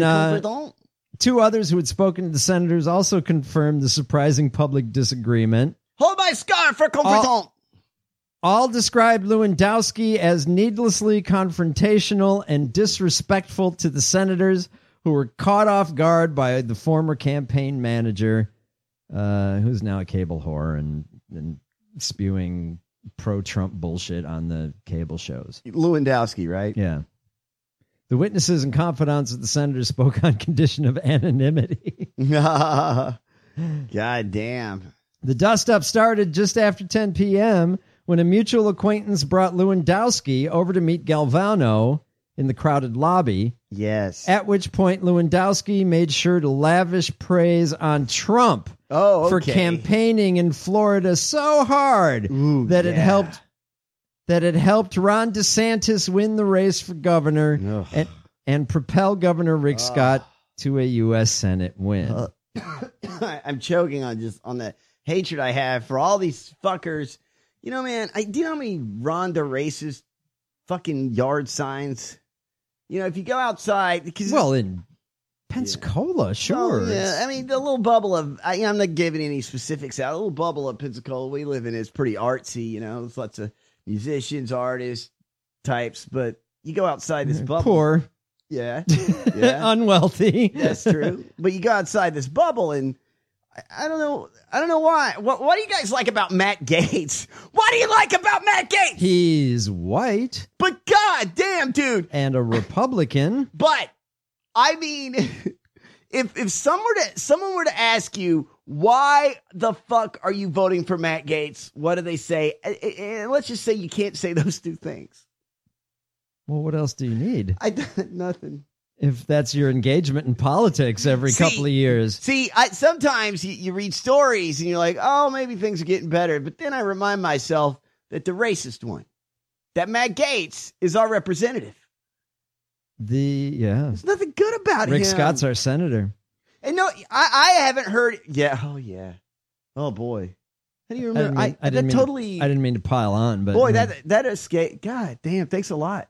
2 others who had spoken to the senators also confirmed the surprising public disagreement. Hold my scarf for contretemps. All described Lewandowski as needlessly confrontational and disrespectful to the senators who were caught off guard by the former campaign manager, who's now a cable whore and spewing pro-Trump bullshit on the cable shows. Lewandowski, right? Yeah. The witnesses and confidants of the senators spoke on condition of anonymity. God damn. The dust-up started just after 10 p.m., when a mutual acquaintance brought Lewandowski over to meet Galvano in the crowded lobby. Yes. At which point Lewandowski made sure to lavish praise on Trump for campaigning in Florida so hard that it helped Ron DeSantis win the race for governor and propel Governor Rick Scott to a U.S. Senate win. I'm choking on the hatred I have for all these fuckers. You know, man, do you know how many Ron DeRacist fucking yard signs? You know, if you go outside... in Pensacola, sure. Oh, yeah, I mean, the little bubble of... I'm not giving any specifics out. A little bubble of Pensacola we live in is pretty artsy, you know. There's lots of musicians, artists, types, but you go outside this bubble... Poor. Yeah. Unwealthy. That's true. But you go outside this bubble and... I don't know why. What do you guys like about Matt Gaetz? What do you like about Matt Gaetz? He's white. But god damn, dude. And a Republican. But, I mean, If someone were to ask you, why the fuck are you voting for Matt Gaetz? What do they say? And let's just say you can't say those two things. Well, what else do you need? Nothing. If that's your engagement in politics every couple of years. Sometimes you read stories and you're like, oh, maybe things are getting better. But then I remind myself that the racist one, that Matt Gaetz is our representative. There's nothing good about him. Rick Scott's our senator. And no, I haven't heard. Yeah. Oh, yeah. Oh, boy. How do you remember? I didn't mean to pile on, but boy, that escape. God damn. Thanks a lot.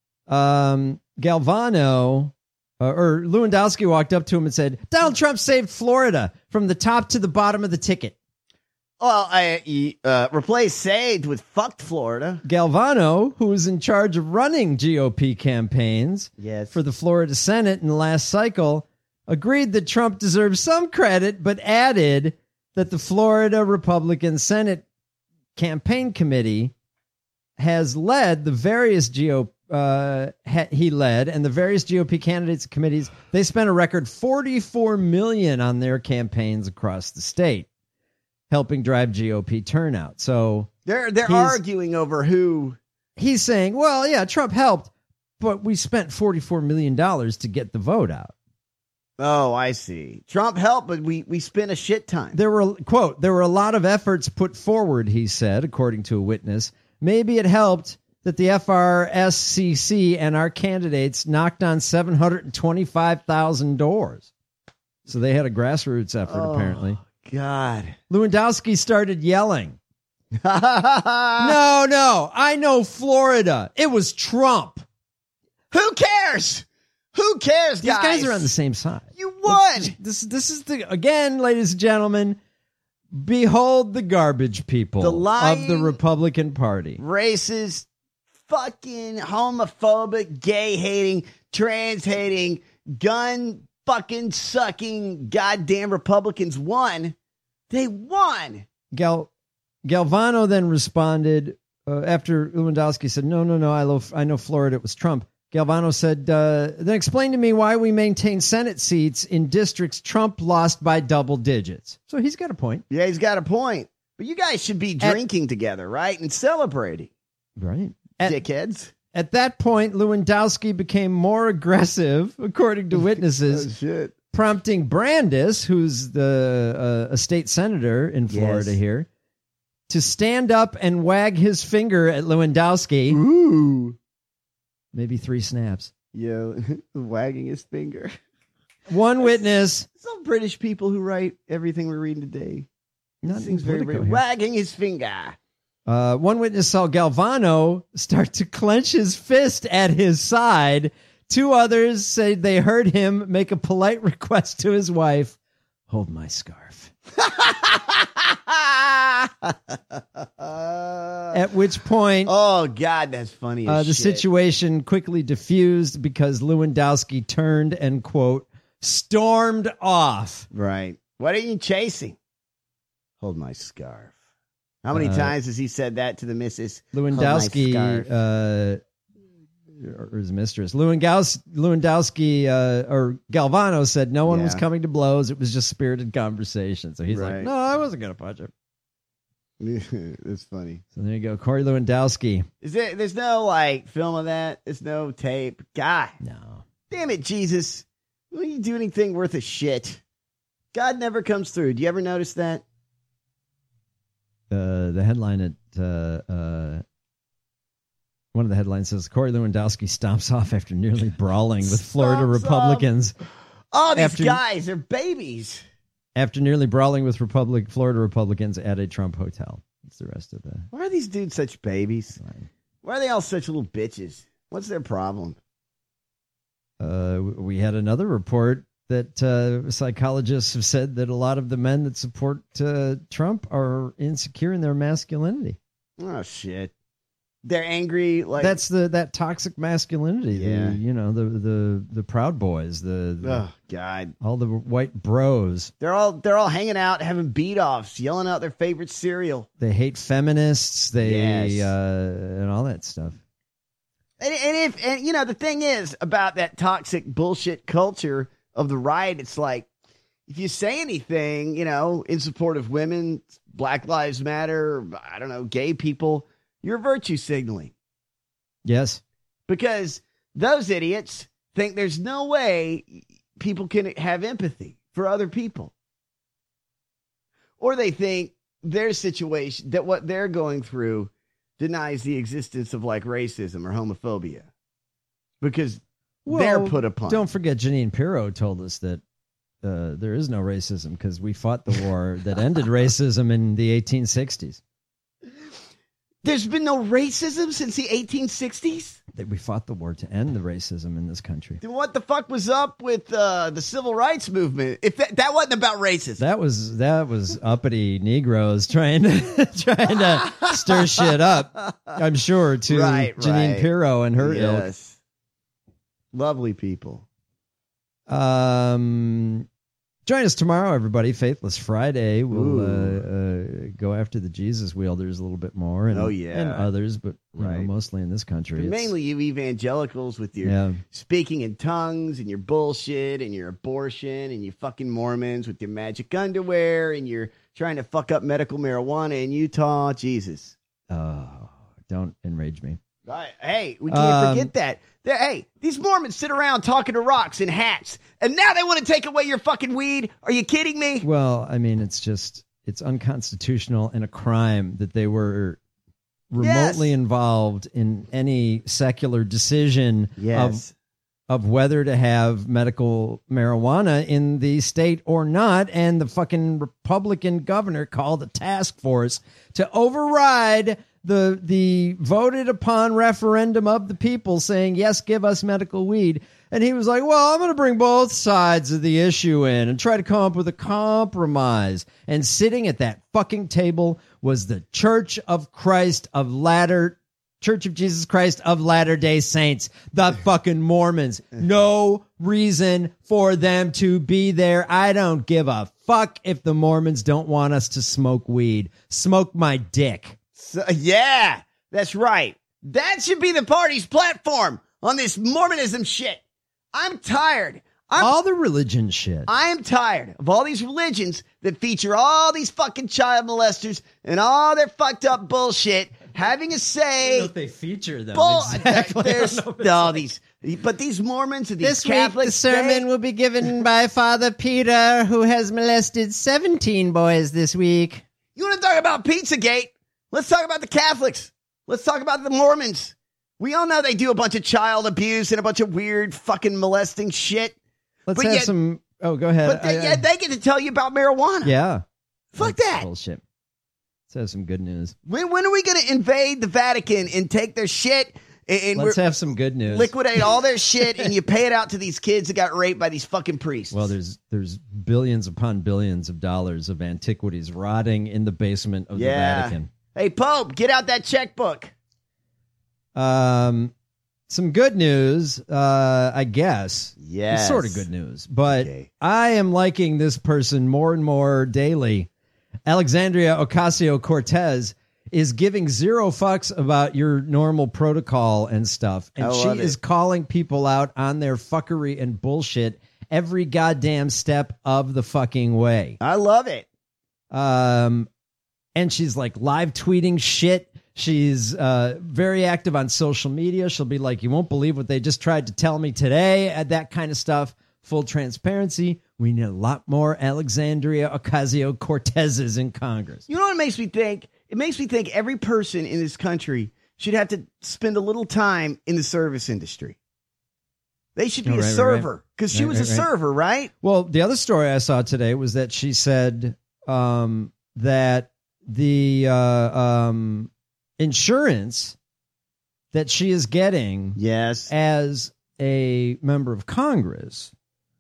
Galvano or Lewandowski walked up to him and said, Donald Trump saved Florida from the top to the bottom of the ticket. Well, replace saved with fucked Florida. Galvano, who was in charge of running GOP campaigns for the Florida Senate in the last cycle, agreed that Trump deserves some credit, but added that the Florida Republican Senate Campaign Committee has led the various GOP and the various GOP candidates committees. They spent a record $44 million on their campaigns across the state, helping drive GOP turnout. So they're arguing over who. He's saying, well, yeah, Trump helped, but we spent $44 million to get the vote out. Oh, I see. Trump helped, but we spent a shit ton. There were a lot of efforts put forward, he said, according to a witness. Maybe it helped that the FRSCC and our candidates knocked on 725,000 doors. So they had a grassroots effort, apparently. God. Lewandowski started yelling. No, I know Florida. It was Trump. Who cares? Who cares, guys? These guys are on the same side. You would. This is again, ladies and gentlemen, behold the garbage people of the Republican Party. Racist, fucking homophobic, gay-hating, trans-hating, gun fucking sucking goddamn Republicans won. They won. Galvano then responded after Lewandowski said, no, I know Florida, it was Trump. Galvano said, then explain to me why we maintain Senate seats in districts Trump lost by double digits. So he's got a point. Yeah, he's got a point. But you guys should be drinking together, right? And celebrating. Right. Dickheads. At that point, Lewandowski became more aggressive, according to witnesses, prompting Brandis, who's a state senator in Florida here, to stand up and wag his finger at Lewandowski. Ooh. Maybe 3 snaps. Yo, wagging his finger. One witness. Some British people who write everything we're reading today. Nothing's very wagging his finger. One witness saw Galvano start to clench his fist at his side. 2 others said they heard him make a polite request to his wife, hold my scarf. At which point, oh God, that's funny. The situation quickly diffused because Lewandowski turned and, quote, stormed off. Right. What are you chasing? Hold my scarf. How many times has he said that to the missus? Lewandowski, or his mistress. Lewandowski or Galvano said no one was coming to blows. It was just spirited conversation. So he's like, no, I wasn't going to punch him. That's funny. So there you go. Corey Lewandowski. There's no film of that. There's no tape. God. No. Damn it, Jesus. When you do anything worth a shit, God never comes through. Do you ever notice that? The headline at one of the headlines says Corey Lewandowski stomps off after nearly brawling with Florida Republicans. Oh, these guys, they're babies. After nearly brawling with Florida Republicans at a Trump hotel. That's the rest of the... Why are these dudes such babies? Right. Why are they all such little bitches? What's their problem? We had another report that psychologists have said that a lot of the men that support Trump are insecure in their masculinity. Oh, shit. They're angry. That's that toxic masculinity. Yeah. The Proud Boys. Oh God. All the white bros. They're all hanging out, having beat-offs, yelling out their favorite cereal. They hate feminists. And all that stuff. And the thing is about that toxic bullshit culture of the right, it's like, if you say anything, in support of women, Black Lives Matter, I don't know, gay people, you're virtue signaling. Yes. Because those idiots think there's no way people can have empathy for other people. Or they think their situation, that what they're going through denies the existence of like racism or homophobia. Because they're put upon. Don't forget Jeanine Pirro told us that there is no racism because we fought the war that ended racism in the 1860s. There's been no racism since the 1860s? That we fought the war to end the racism in this country. Then what the fuck was up with the civil rights movement? If that wasn't about racism. That was uppity Negroes trying to stir shit up, I'm sure, to Jeanine Pirro and her ilk. Lovely people. Join us tomorrow, everybody. Faithless Friday. We'll go after the Jesus wielders a little bit more. And, and others, but mostly in this country. Mainly you evangelicals with your speaking in tongues and your bullshit and your abortion and you fucking Mormons with your magic underwear and you're trying to fuck up medical marijuana in Utah. Jesus. Oh, don't enrage me. Right. Hey, we can't forget that. Hey, these Mormons sit around talking to rocks and hats, and now they want to take away your fucking weed? Are you kidding me? Well, I mean, it's unconstitutional and a crime that they were remotely involved in any secular decision of whether to have medical marijuana in the state or not. And the fucking Republican governor called a task force to override the voted upon referendum of the people saying, yes, give us medical weed. And he was like, well, I'm going to bring both sides of the issue in and try to come up with a compromise. And sitting at that fucking table was the Church of Jesus Christ of Latter-day Saints, the fucking Mormons. No reason for them to be there. I don't give a fuck if the Mormons don't want us to smoke weed. Smoke my dick. So, yeah, that's right. That should be the party's platform on this Mormonism shit. I'm tired. All the religion shit. I am tired of all these religions that feature all these fucking child molesters and all their fucked up bullshit having a say. I don't know if they feature them. Exactly. There's all these. But these Mormons and these Catholics. Week, the sermon will be given by Father Peter, who has molested 17 boys this week. You want to talk about Pizzagate? Let's talk about the Catholics. Let's talk about the Mormons. We all know they do a bunch of child abuse and a bunch of weird fucking molesting shit. Let's have some. Oh, go ahead. But they get to tell you about marijuana. Yeah. Fuck that. Bullshit. Let's have some good news. When are we going to invade the Vatican and take their shit? And let's have some good news. Liquidate all their shit and you pay it out to these kids that got raped by these fucking priests. Well, there's billions upon billions of dollars of antiquities rotting in the basement of the Vatican. Hey, Pope, get out that checkbook. Some good news, I guess. Yes. It's sort of good news, but I am liking this person more and more daily. Alexandria Ocasio-Cortez is giving zero fucks about your normal protocol and stuff. And she is calling people out on their fuckery and bullshit every goddamn step of the fucking way. I love it. And she's like live tweeting shit. She's very active on social media. She'll be like, you won't believe what they just tried to tell me today. That kind of stuff. Full transparency. We need a lot more Alexandria Ocasio-Cortezes in Congress. You know what it makes me think? It makes me think every person in this country should have to spend a little time in the service industry. They should be a server because she was a server, right? Well, the other story I saw today was that she said that the insurance that she is getting as a member of Congress,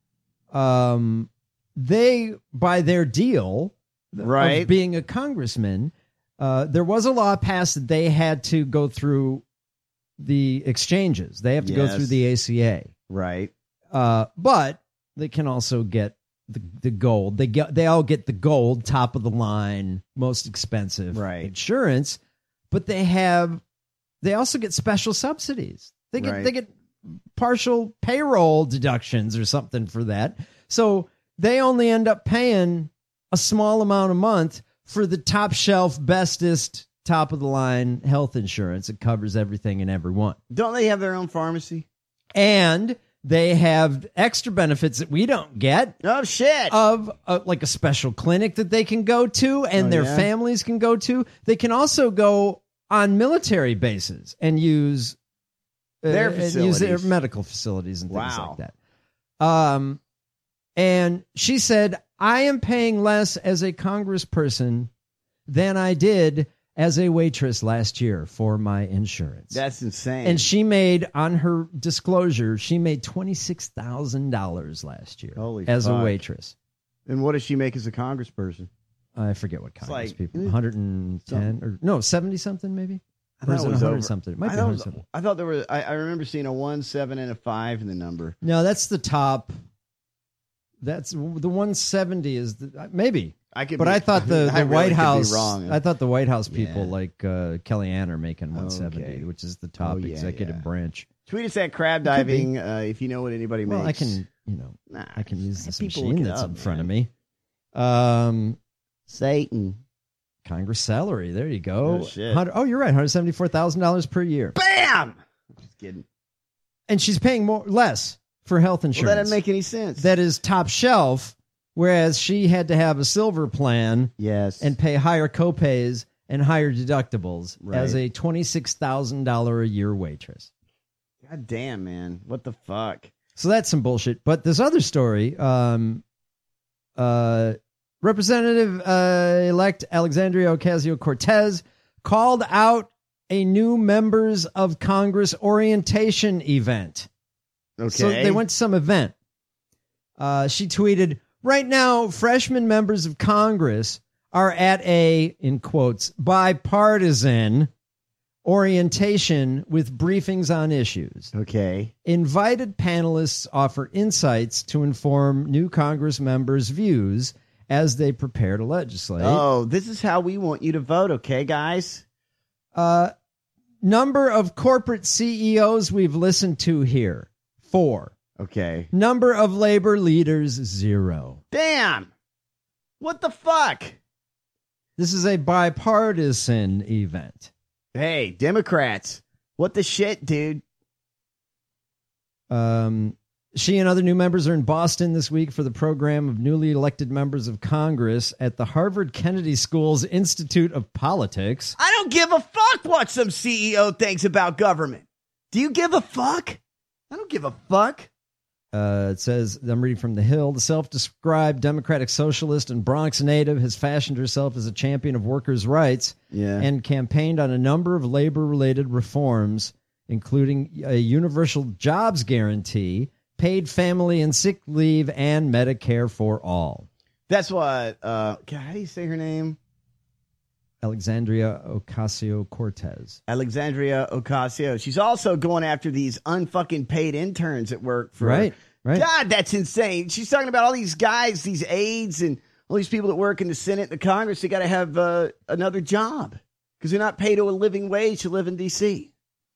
they, by their deal of being a congressman, there was a law passed that they had to go through the exchanges. They have to go through the ACA. Right. But they can also get the gold. They all get the gold, top of the line, most expensive insurance, but they also get special subsidies. They get partial payroll deductions or something for that. So they only end up paying a small amount a month for the top shelf, bestest, top of the line health insurance. It covers everything and everyone. Don't they have their own pharmacy? And they have extra benefits that we don't get. Oh, shit. Of like a special clinic that they can go to and their families can go to. They can also go on military bases and use their facilities. And use their medical facilities and things like that. And she said, I am paying less as a congressperson than I did as a waitress last year for my insurance. That's insane. And she made, on her disclosure, she made $26,000 last year as a waitress. And what does she make as a congressperson? I forget what Congress people. 110 or no, 70 something maybe. I thought it was 100 over something. It might be 100 something. I thought there were. I remember seeing a 1, 7, and a 5 in the number. No, that's the top. That's the 170 is the, maybe. I thought the White House. Wrong. I thought the White House people like Kellyanne are making 170, which is the top executive branch. Tweet us at Crab Diving if you know what anybody makes. Well, I can, I can use this machine that's in front of me. Satan. Congress salary. There you go. Oh, shit. You're right. $174,000 per year. Bam! Just kidding. And she's paying less for health insurance. Well, that doesn't make any sense. That is top shelf, whereas she had to have a silver plan. Yes. And pay higher copays and higher deductibles as a $26,000 a year waitress. God damn, man. What the fuck? So that's some bullshit. But this other story, Representative-elect Alexandria Ocasio-Cortez called out a new members of Congress orientation event. Okay. So they went to some event. She tweeted, right now, freshman members of Congress are at a, in quotes, bipartisan orientation with briefings on issues. Okay. Invited panelists offer insights to inform new Congress members' views as they prepare to legislate. Oh, this is how we want you to vote, okay, guys? Number of corporate CEOs we've listened to here, 4. Okay. Number of labor leaders, 0. Damn! What the fuck? This is a bipartisan event. Hey, Democrats, what the shit, dude? She and other new members are in Boston this week for the program of newly elected members of Congress at the Harvard Kennedy School's Institute of Politics. I don't give a fuck what some CEO thinks about government. Do you give a fuck? I don't give a fuck. It says, I'm reading from The Hill, the self-described Democratic socialist and Bronx native has fashioned herself as a champion of workers' rights and campaigned on a number of labor-related reforms, including a universal jobs guarantee, paid family and sick leave, and Medicare for all. That's what, how do you say her name? Alexandria Ocasio-Cortez. Alexandria Ocasio. She's also going after these unfucking paid interns at work. Right. God, that's insane. She's talking about all these guys, these aides, and all these people that work in the Senate and the Congress. They got to have another job because they're not paid to a living wage to live in D.C.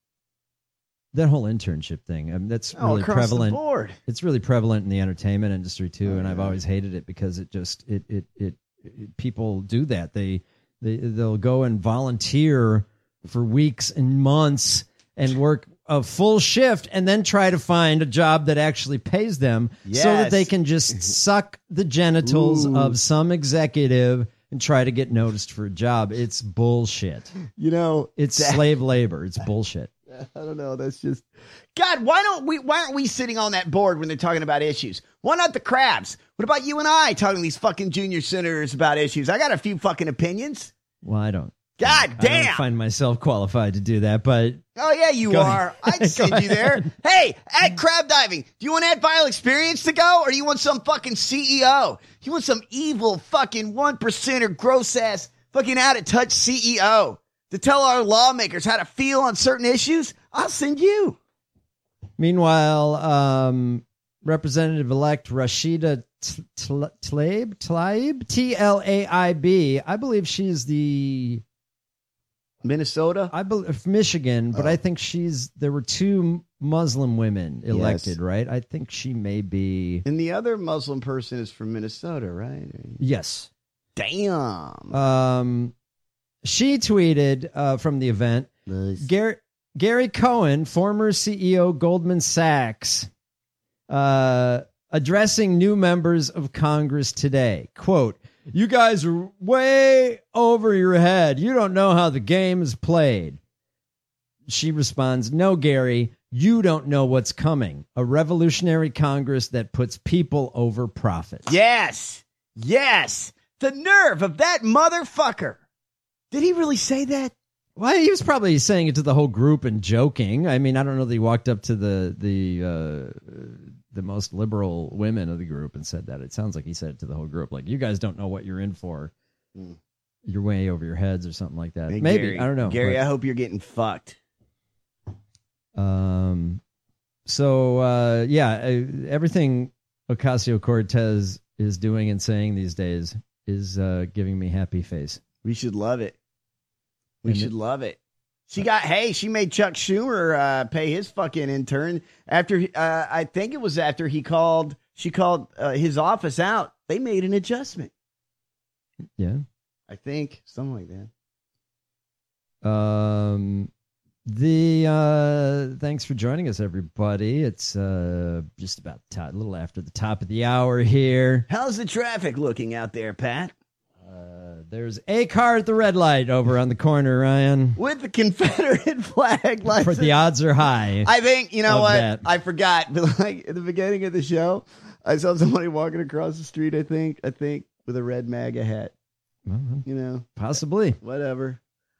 That whole internship thing, that's really across prevalent. The board. It's really prevalent in the entertainment industry too, and I've always hated it because it just people do that. They'll go and volunteer for weeks and months and work a full shift and then try to find a job that actually pays them so that they can just suck the genitals of some executive and try to get noticed for a job. It's bullshit. It's slave labor. It's bullshit. I don't know. That's just God. Why aren't we sitting on that board when they're talking about issues? Why not the crabs? What about you and I talking to these fucking junior senators about issues? I got a few fucking opinions. Well, I don't. God damn. I don't find myself qualified to do that, but oh yeah, you are. I'd send you there. Hey, at Crab Diving, do you want Ed Vile Experience to go, or do you want some fucking CEO? You want some evil fucking 1%er gross ass fucking out of touch CEO to tell our lawmakers how to feel on certain issues? I'll send you. Meanwhile, Representative-elect Rashida Tlaib, Tlaib, I believe she's the Minnesota? I believe Michigan, but I think there were 2 Muslim women elected, right? I think she may be. And the other Muslim person is from Minnesota, right? Yes. Damn. She tweeted from the event, Gary Cohen, former CEO Goldman Sachs, addressing new members of Congress today. Quote, "You guys are way over your head. You don't know how the game is played." She responds, "No, Gary, you don't know what's coming. A revolutionary Congress that puts people over profits." Yes. Yes. The nerve of that motherfucker. Did he really say that? Well, he was probably saying it to the whole group and joking. I mean, I don't know that he walked up to the most liberal women of the group and said that. It sounds like he said it to the whole group. Like, you guys don't know what you're in for. You're way over your heads or something like that. Hey, Maybe. Gary, I don't know. Gary, I hope you're getting fucked. Everything Ocasio-Cortez is doing and saying these days is giving me happy face. We should love it. We should love it. She made Chuck Schumer pay his fucking intern after, I think it was after she called his office out. They made an adjustment. Yeah. I think something like that. Thanks for joining us, everybody. It's just about a little after the top of the hour here. How's the traffic looking out there, Pat? There's a car at the red light over on the corner, Ryan. With the Confederate flag license. The odds are high. I think, you know what? That. I forgot, but like at the beginning of the show, I saw somebody walking across the street, I think, with a red MAGA hat. You know? Possibly. Whatever.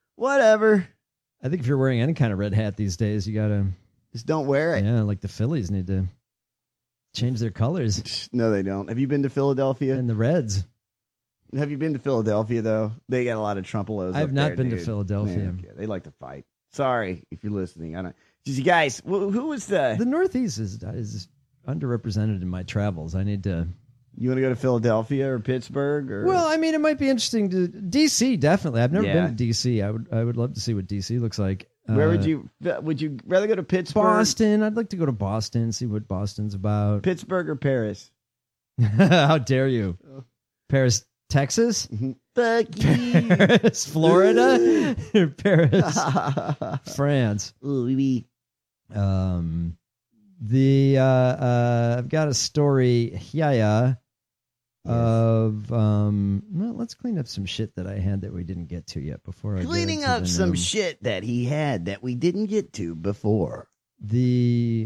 I think if you're wearing any kind of red hat these days, you got to... Just don't wear it. Yeah, like the Phillies need to change their colors. No, they don't. Have you been to Philadelphia? And the Reds. Have you been to Philadelphia, though? They got a lot of Trumpelos. I have not been to Philadelphia. Man, okay. They like to fight. Sorry if you're listening. I don't. You guys, who was the Northeast is underrepresented in my travels. I need to. You want to go to Philadelphia or Pittsburgh? Or? Well, I mean, it might be interesting to DC. Definitely, I've never been to DC. I would love to see what DC looks like. Where would you rather go to Pittsburgh? Boston. I'd like to go to Boston, see what Boston's about. Pittsburgh or Paris? How dare you? Paris, Texas? Fuck you. Paris, Florida? Paris, France. I've got a story here of well, let's clean up some shit that I had that we didn't get to yet before I cleaning up some shit that he had that we didn't get to before. We've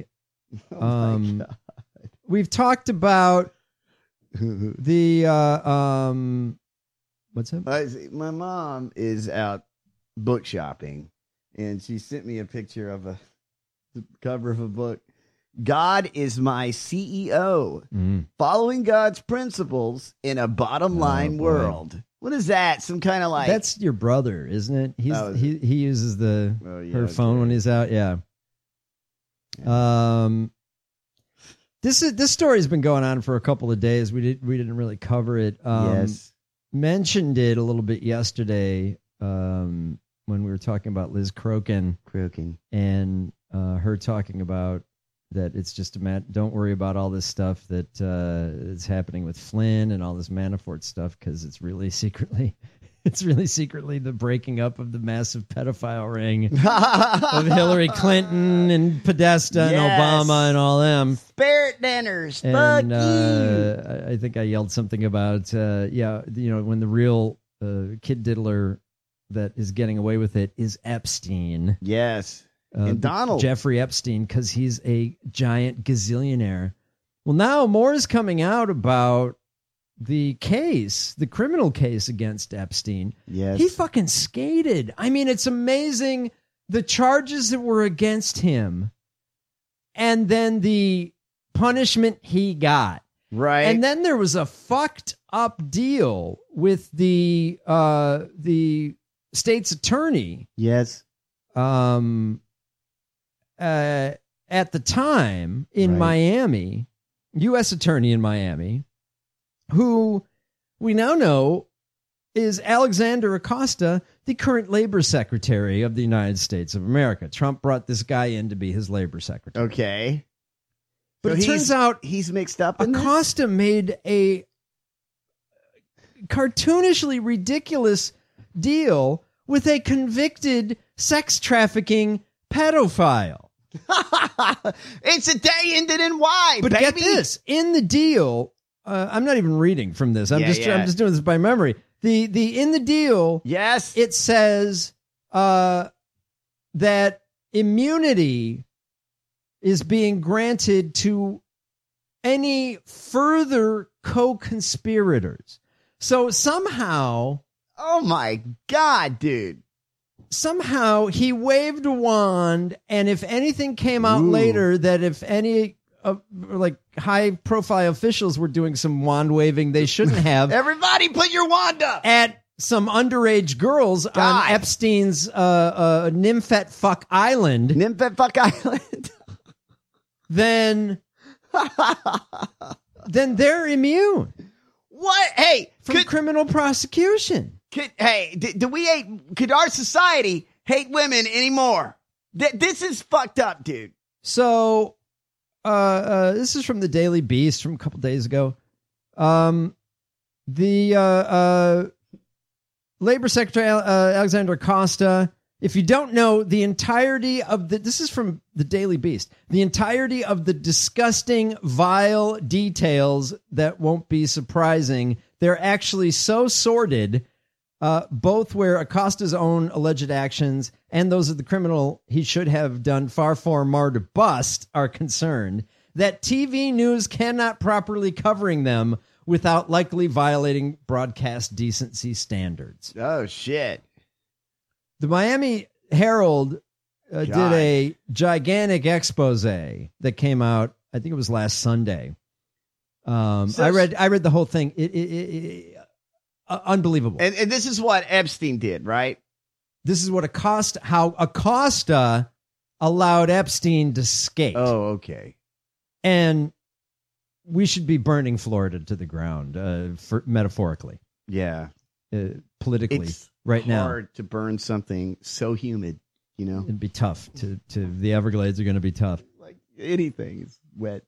talked about the what's up? My mom is out book shopping, and she sent me a picture of the cover of a book. God is my CEO, following God's principles in a bottom line world. What is that? Some kind of like... That's your brother, isn't it? He uses her phone when he's out. Yeah. This story's been going on for a couple of days. We didn't really cover it. Yes. Mentioned it a little bit yesterday when we were talking about Liz Crokin. And her talking about that it's just don't worry about all this stuff that is happening with Flynn and all this Manafort stuff, because it's really secretly the breaking up of the massive pedophile ring of Hillary Clinton and Podesta and Obama and all them. Spirit dinners. And fuck you. I think I yelled something about when the real kid diddler that is getting away with it is Epstein. Yes. And Donald. Jeffrey Epstein, because he's a giant gazillionaire. Well, now more is coming out about the criminal case against Epstein. Yes. He fucking skated. I mean, it's amazing the charges that were against him and then the punishment he got. Right. And then there was a fucked up deal with the state's attorney. Yes. At the time in Miami, U.S. attorney in Miami, who we now know is Alexander Acosta, the current labor secretary of the United States of America. Trump brought this guy in to be his labor secretary. Okay. But So it turns out he's mixed up in this? Acosta made a cartoonishly ridiculous deal with a convicted sex trafficking pedophile. It's a day ended in Y, But baby. get this, in the deal, I'm not even reading from this. I'm just doing this by memory. The in the deal, yes, it says that immunity is being granted to any further co-conspirators. So somehow, oh my God, dude. Somehow he waved a wand, and if anything came out later that if any like high profile officials were doing some wand waving they shouldn't have, everybody put your wand up at some underage girls on Epstein's Nymphet Fuck Island. Nymphet Fuck Island. then they're immune. What? Hey, from criminal prosecution. Could our society hate women anymore? This is fucked up, dude. So, this is from the Daily Beast from a couple days ago. The Labor Secretary Alexander Acosta. If you don't know, the entirety of this is from the Daily Beast. The entirety of the disgusting, vile details that won't be surprising. They're actually so sordid. Both where Acosta's own alleged actions and those of the criminal he should have done far more to bust are concerned, that TV news cannot properly covering them without likely violating broadcast decency standards. Oh, shit. The Miami Herald did a gigantic expose that came out, I think it was last Sunday. I read the whole thing. Unbelievable. And this is what Epstein did, right? This is what Acosta allowed Epstein to skate. Oh, okay. And we should be burning Florida to the ground, metaphorically. Yeah. Politically, it's right now. It's hard to burn something so humid, you know? It'd be tough. To the Everglades are going to be tough. Like anything is wet.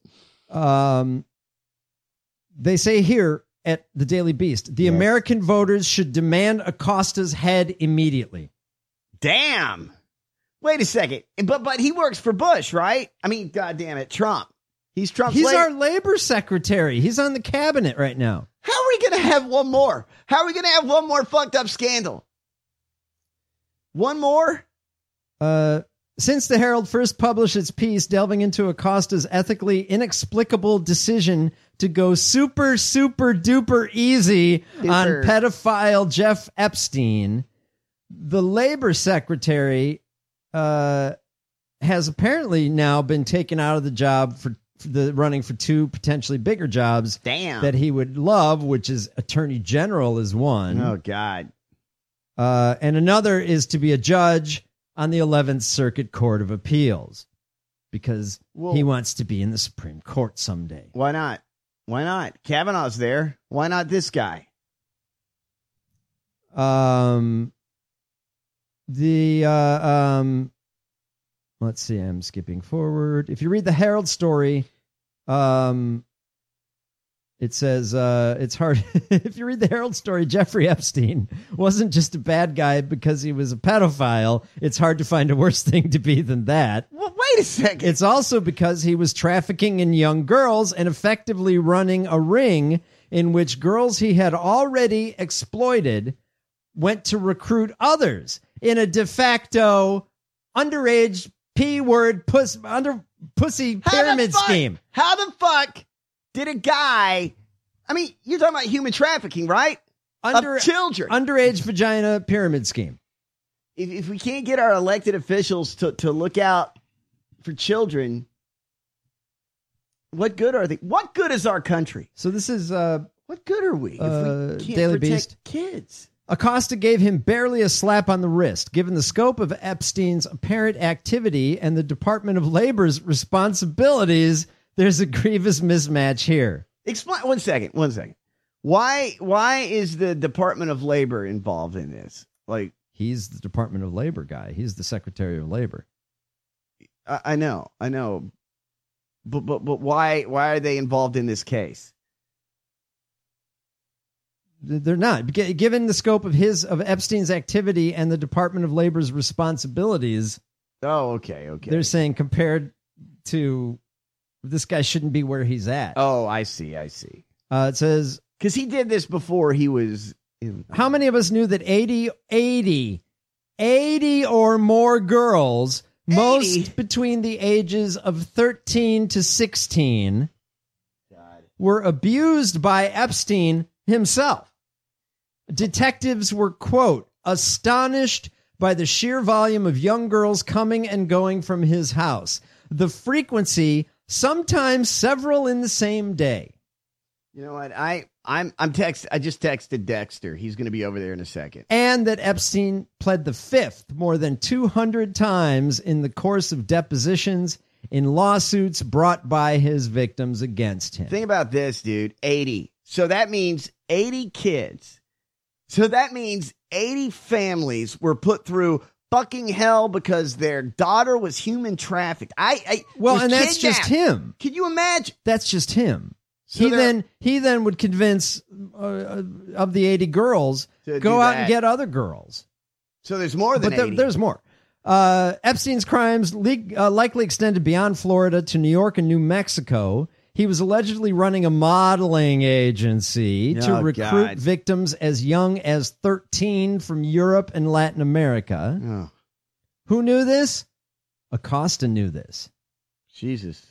They say here, at the Daily Beast, the American voters should demand Acosta's head immediately. Damn. Wait a second. But he works for Bush, right? I mean, God damn it, Trump. He's our labor secretary. He's on the cabinet right now. How are we going to have one more? How are we going to have one more fucked up scandal? One more? Since the Herald first published its piece delving into Acosta's ethically inexplicable decision to go super, super duper easy on pedophile Jeff Epstein, the labor secretary has apparently now been taken out of the job for the running for two potentially bigger jobs. Damn. That he would love, which is attorney general is one. Oh, God. And another is to be a judge on the 11th Circuit Court of Appeals because he wants to be in the Supreme Court someday. Why not? Why not? Kavanaugh's there. Why not this guy? Let's see. I'm skipping forward. If you read the Herald story, it says it's hard. If you read the Herald story, Jeffrey Epstein wasn't just a bad guy because he was a pedophile. It's hard to find a worse thing to be than that. Well, wait a second. It's also because he was trafficking in young girls and effectively running a ring in which girls he had already exploited went to recruit others in a de facto underage P-word pussy pyramid scheme. How the fuck did a guy, I mean, you're talking about human trafficking, right? Of children. Underage vagina pyramid scheme. If we can't get our elected officials to look out for children, what good are they? What good is our country? So this is what good are we if we can't Daily protect Beast. kids? Acosta gave him barely a slap on the wrist, given the scope of Epstein's apparent activity and the Department of Labor's responsibilities. There's a grievous mismatch here. Explain. One second. Why is the Department of Labor involved in this? Like, he's the Department of Labor guy. He's the Secretary of Labor. I know. But why are they involved in this case? They're not. Given the scope of Epstein's activity and the Department of Labor's responsibilities. Oh, okay. They're saying compared to this guy shouldn't be where he's at. Oh, I see. It says, because he did this before he was in. How many of us knew that 80 or more girls, 80? most between the ages of 13 to 16, were abused by Epstein himself? Detectives were, quote, astonished by the sheer volume of young girls coming and going from his house. The frequency, sometimes several in the same day. You know what? I just texted Dexter. He's going to be over there in a second. And that Epstein pled the fifth more than 200 times in the course of depositions in lawsuits brought by his victims against him. Think about this, dude. 80. So that means 80 kids. So that means 80 families were put through fucking hell because their daughter was human trafficked. And that's just him. Can you imagine? That's just him. So he then would convince of the 80 girls to go out and get other girls. So there's more than 80. There's more. Epstein's crimes likely extended beyond Florida to New York and New Mexico. He was allegedly running a modeling agency to recruit victims as young as 13 from Europe and Latin America. Oh. Who knew this? Acosta knew this. Jesus.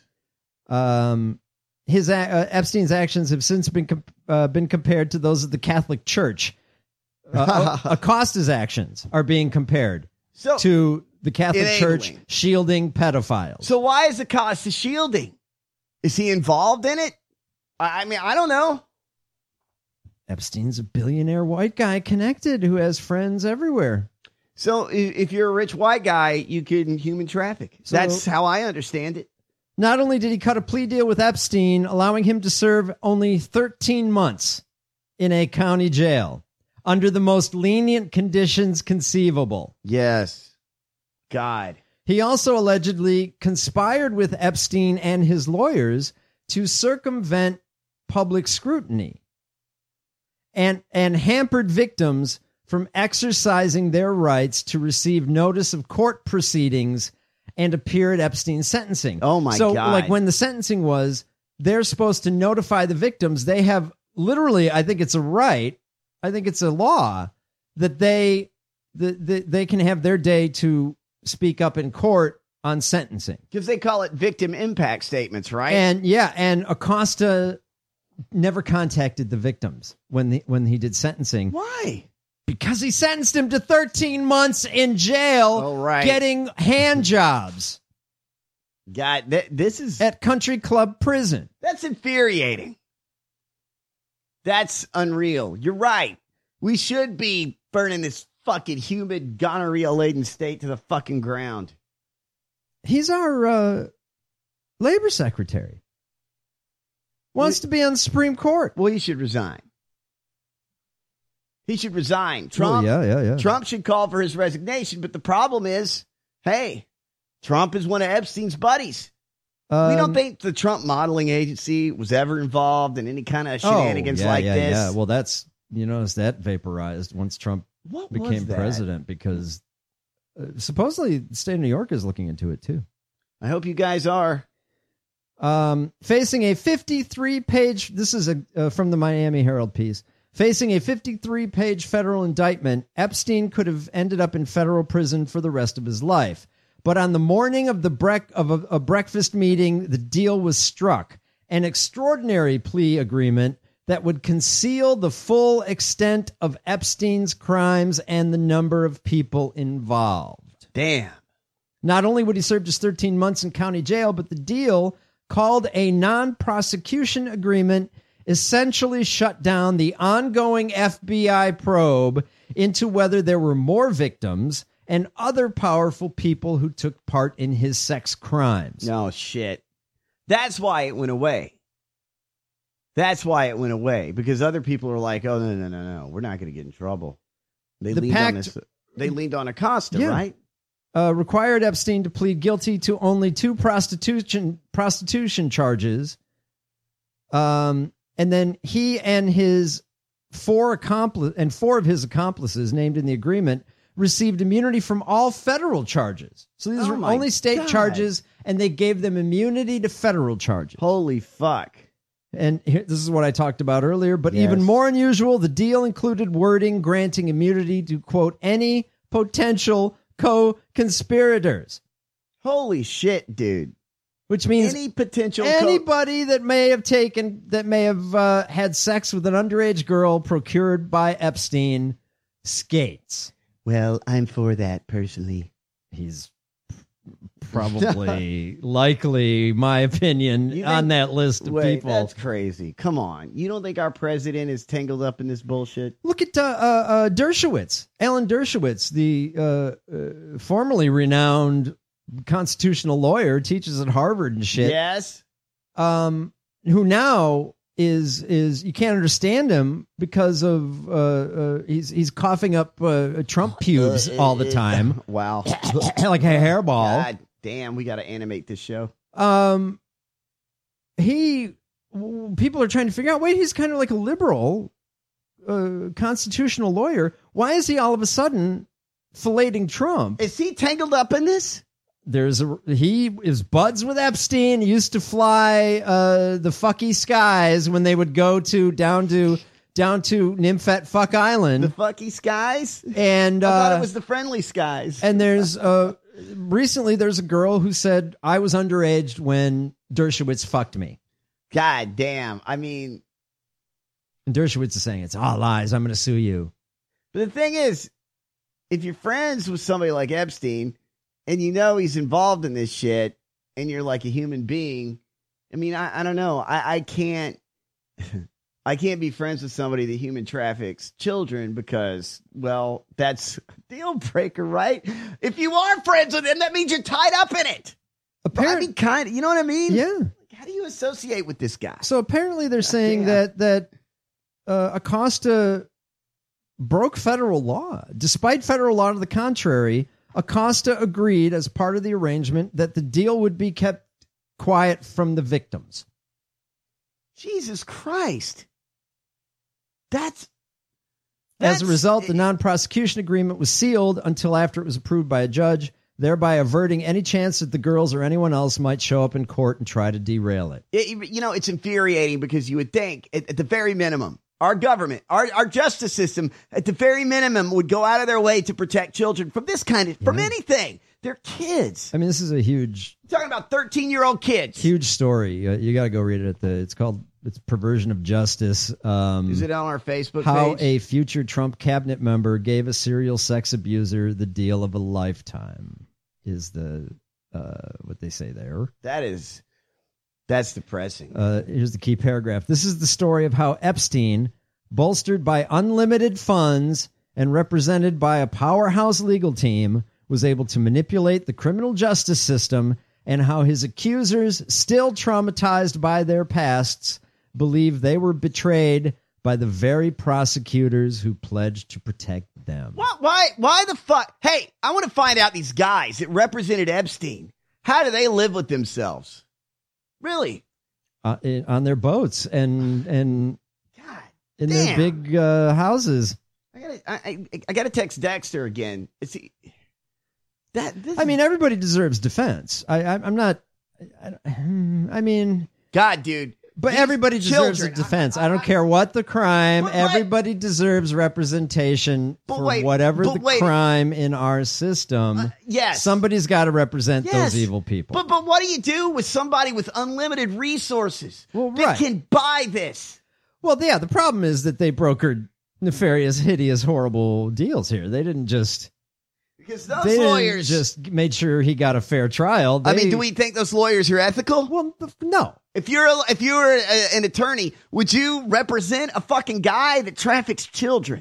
Epstein's actions have since been compared to those of the Catholic Church. Acosta's actions are being compared to the Catholic Church shielding pedophiles. So why is Acosta shielding? Is he involved in it? I mean, I don't know. Epstein's a billionaire white guy connected who has friends everywhere. So if you're a rich white guy, you can human traffic. That's how I understand it. Not only did he cut a plea deal with Epstein, allowing him to serve only 13 months in a county jail under the most lenient conditions conceivable. Yes. God. He also allegedly conspired with Epstein and his lawyers to circumvent public scrutiny and hampered victims from exercising their rights to receive notice of court proceedings and appear at Epstein's sentencing. Oh, my God. So, like, when the sentencing was, they're supposed to notify the victims. They have literally, I think it's a right, I think it's a law, that they can have their day to speak up in court on sentencing. Because they call it victim impact statements, right? And Acosta never contacted the victims when he did sentencing. Why? Because he sentenced him to 13 months in jail, getting hand jobs. God, this is at Country Club Prison. That's infuriating. That's unreal. You're right. We should be burning this fucking humid, gonorrhea-laden state to the fucking ground. He's our labor secretary. Wants to be on the Supreme Court. Well, he should resign. He should resign. Trump, yeah. Trump should call for his resignation, but the problem is, hey, Trump is one of Epstein's buddies. We don't think the Trump modeling agency was ever involved in any kind of shenanigans like this. Yeah, well, that's, you notice that vaporized once Trump became president, because supposedly the state of New York is looking into it too. I hope you guys are. Facing a 53-page, this is from the Miami Herald piece, facing a 53-page federal indictment, Epstein could have ended up in federal prison for the rest of his life. But on the morning of a breakfast meeting, the deal was struck, an extraordinary plea agreement that would conceal the full extent of Epstein's crimes and the number of people involved. Damn. Not only would he serve just 13 months in county jail, but the deal, called a non-prosecution agreement, essentially shut down the ongoing FBI probe into whether there were more victims and other powerful people who took part in his sex crimes. No shit. That's why it went away. That's why it went away, because other people are like, oh, no. We're not going to get in trouble. They leaned on Acosta, right? Required Epstein to plead guilty to only 2 prostitution charges. And then he and his 4 of his accomplices named in the agreement received immunity from all federal charges. So these were only state charges, and they gave them immunity to federal charges. Holy fuck. And this is what I talked about earlier, but even more unusual, the deal included wording granting immunity to, quote, any potential co-conspirators. Holy shit, dude. Which means any potential anybody that may have had sex with an underage girl procured by Epstein skates. Well, I'm for that personally. He's probably likely, my opinion, on that list of people. That's crazy. Come on. You don't think our president is tangled up in this bullshit? Look at Dershowitz, Alan Dershowitz, the formerly renowned constitutional lawyer, teaches at Harvard and shit. Yes. Who now is you can't understand him because of he's coughing up Trump pubes all the time. Wow. Like a hairball. God damn, we got to animate this show. People are trying to figure out, wait, he's kind of like a liberal constitutional lawyer. Why is he all of a sudden filleting Trump? Is he tangled up in this? He is buds with Epstein. He used to fly the fucky skies when they would go down to Nymphet Fuck Island. The fucky skies? And I thought it was the friendly skies. And recently there's a girl who said, I was underage when Dershowitz fucked me. God damn. I mean, and Dershowitz is saying it's all lies. I'm going to sue you. But the thing is, if you're friends with somebody like Epstein and you know he's involved in this shit and you're like a human being, I mean, I don't know. I can't be friends with somebody that human traffics children because, well, that's a deal breaker, right? If you are friends with him, that means you're tied up in it. Apparently, you know what I mean? Yeah. How do you associate with this guy? So apparently they're saying that Acosta broke federal law. Despite federal law to the contrary, Acosta agreed as part of the arrangement that the deal would be kept quiet from the victims. Jesus Christ. As a result, the non-prosecution agreement was sealed until after it was approved by a judge, thereby averting any chance that the girls or anyone else might show up in court and try to derail it. It's infuriating because you would think, at the very minimum, our government, our justice system, at the very minimum, would go out of their way to protect children from this kind of, from anything. They're kids. I mean, this is a huge... You're talking about 13-year-old kids. Huge story. You got to go read it it's Perversion of Justice. Is it on our Facebook How page? a future Trump cabinet member gave a serial sex abuser the deal of a lifetime is the what they say there. That's depressing. Here's the key paragraph. This is the story of how Epstein, bolstered by unlimited funds and represented by a powerhouse legal team, was able to manipulate the criminal justice system, and how his accusers, still traumatized by their pasts, believe they were betrayed by the very prosecutors who pledged to protect them. Why the fuck? Hey, I want to find out these guys that represented Epstein. How do they live with themselves? Really? On their boats and God, in their big houses. I gotta text Dexter again. I mean, everybody deserves defense. I'm not. I mean, God, dude. But everybody deserves a defense. I don't care what the crime. Everybody deserves representation for whatever the crime in our system. Yes. Somebody's got to represent those evil people. But what do you do with somebody with unlimited resources that can buy this? Well, yeah, the problem is that they brokered nefarious, hideous, horrible deals here. They didn't just... Because those lawyers just made sure he got a fair trial. I mean, do we think those lawyers are ethical? Well, no. If you're an attorney, would you represent a fucking guy that traffics children?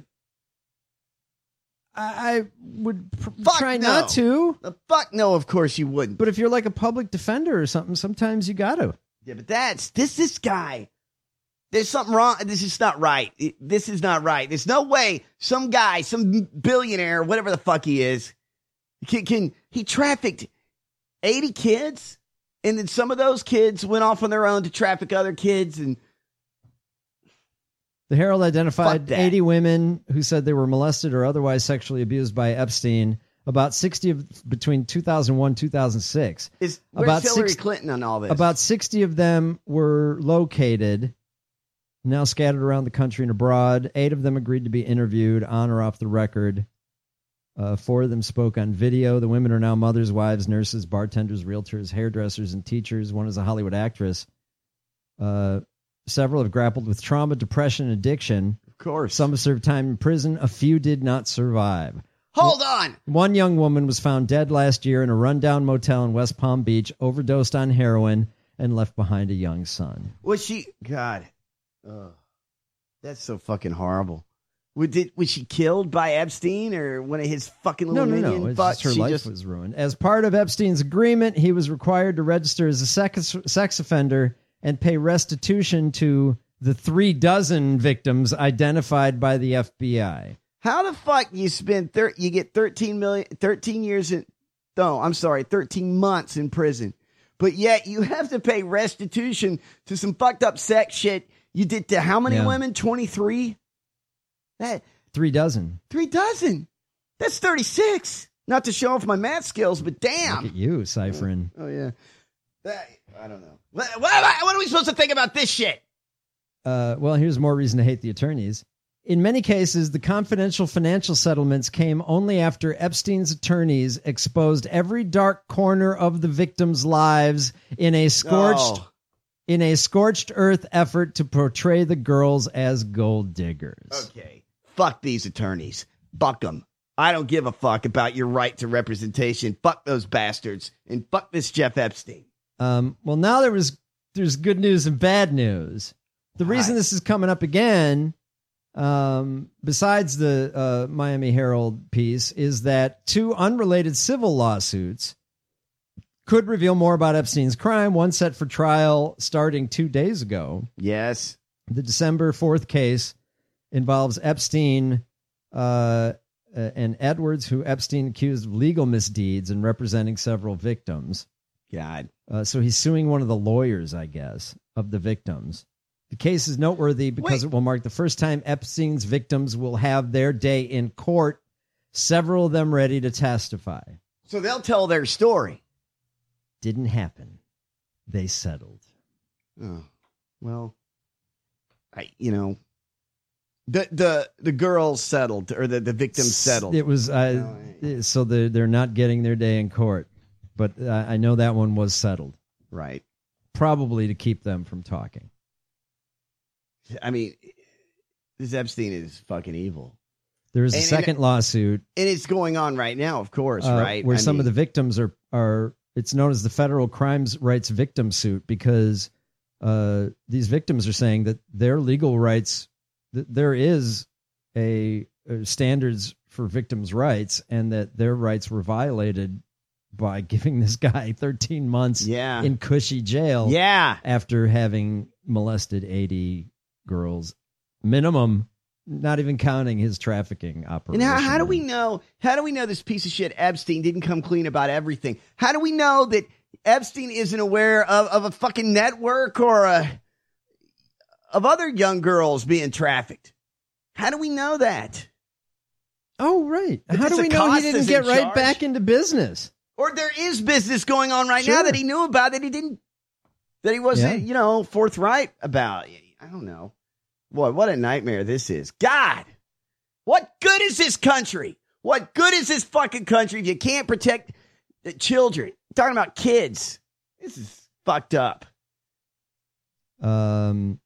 I would try not to. Fuck no, of course you wouldn't. But if you're like a public defender or something, sometimes you got to. Yeah, but this guy. There's something wrong. This is not right. This is not right. There's no way some guy, some billionaire, whatever the fuck he is, he trafficked 80 kids, and then some of those kids went off on their own to traffic other kids. And the Herald identified 80 women who said they were molested or otherwise sexually abused by Epstein. About 60 between 2001 and 2006. Where's Hillary Clinton on all this? About 60 of them were located, now scattered around the country and abroad. 8 of them agreed to be interviewed on or off the record. 4 of them spoke on video. The women are now mothers, wives, nurses, bartenders, realtors, hairdressers, and teachers. One is a Hollywood actress. Several have grappled with trauma, depression, and addiction. Of course. Some have served time in prison. A few did not survive. Hold on. One young woman was found dead last year in a rundown motel in West Palm Beach, overdosed on heroin, and left behind a young son. Was she... God. That's so fucking horrible. Was she killed by Epstein or one of his fucking little minion? No. It's just her life was ruined. As part of Epstein's agreement, he was required to register as a sex offender and pay restitution to the 36 victims identified by the FBI. How the fuck you spend you get 13 months in prison, but yet you have to pay restitution to some fucked up sex shit you did to how many women? 23? That 36. 36. That's 36. Not to show off my math skills, but damn. Look at you, ciphering. Oh yeah. I don't know. What are we supposed to think about this shit? Well, here's more reason to hate the attorneys. In many cases, the confidential financial settlements came only after Epstein's attorneys exposed every dark corner of the victims' lives in a scorched earth effort to portray the girls as gold diggers. Okay. Fuck these attorneys. Fuck them. I don't give a fuck about your right to representation. Fuck those bastards. And fuck this Jeff Epstein. Well, now there's good news and bad news. The reason this is coming up again, besides the Miami Herald piece, is that 2 unrelated civil lawsuits could reveal more about Epstein's crime. One set for trial starting 2 days ago. Yes. The December 4th case involves Epstein and Edwards, who Epstein accused of legal misdeeds and representing several victims. God. So he's suing one of the lawyers, I guess, of the victims. The case is noteworthy because it will mark the first time Epstein's victims will have their day in court, several of them ready to testify. So they'll tell their story. Didn't happen. They settled. Oh, well, the girls settled, or the victims settled. It was so they're not getting their day in court, but I know that one was settled. Right. Probably to keep them from talking. I mean, this Epstein is fucking evil. There's a second lawsuit. And it's going on right now, of course, right? Where some of the victims are, it's known as the Federal Crimes Rights Victim Suit, because these victims are saying that their legal rights, there is a standards for victims' rights, and that their rights were violated by giving this guy 13 months in cushy jail after having molested 80 girls minimum, not even counting his trafficking operation. And how do we know this piece of shit Epstein didn't come clean about everything? How do we know that Epstein isn't aware of a fucking network or of other young girls being trafficked? How do we know that? Oh, right. How do we know he didn't get right back into business? Or there is business going on right now that he knew about that he wasn't, forthright about. I don't know. Boy, what a nightmare this is. God, what good is this country? What good is this fucking country if you can't protect the children? I'm talking about kids. This is fucked up. And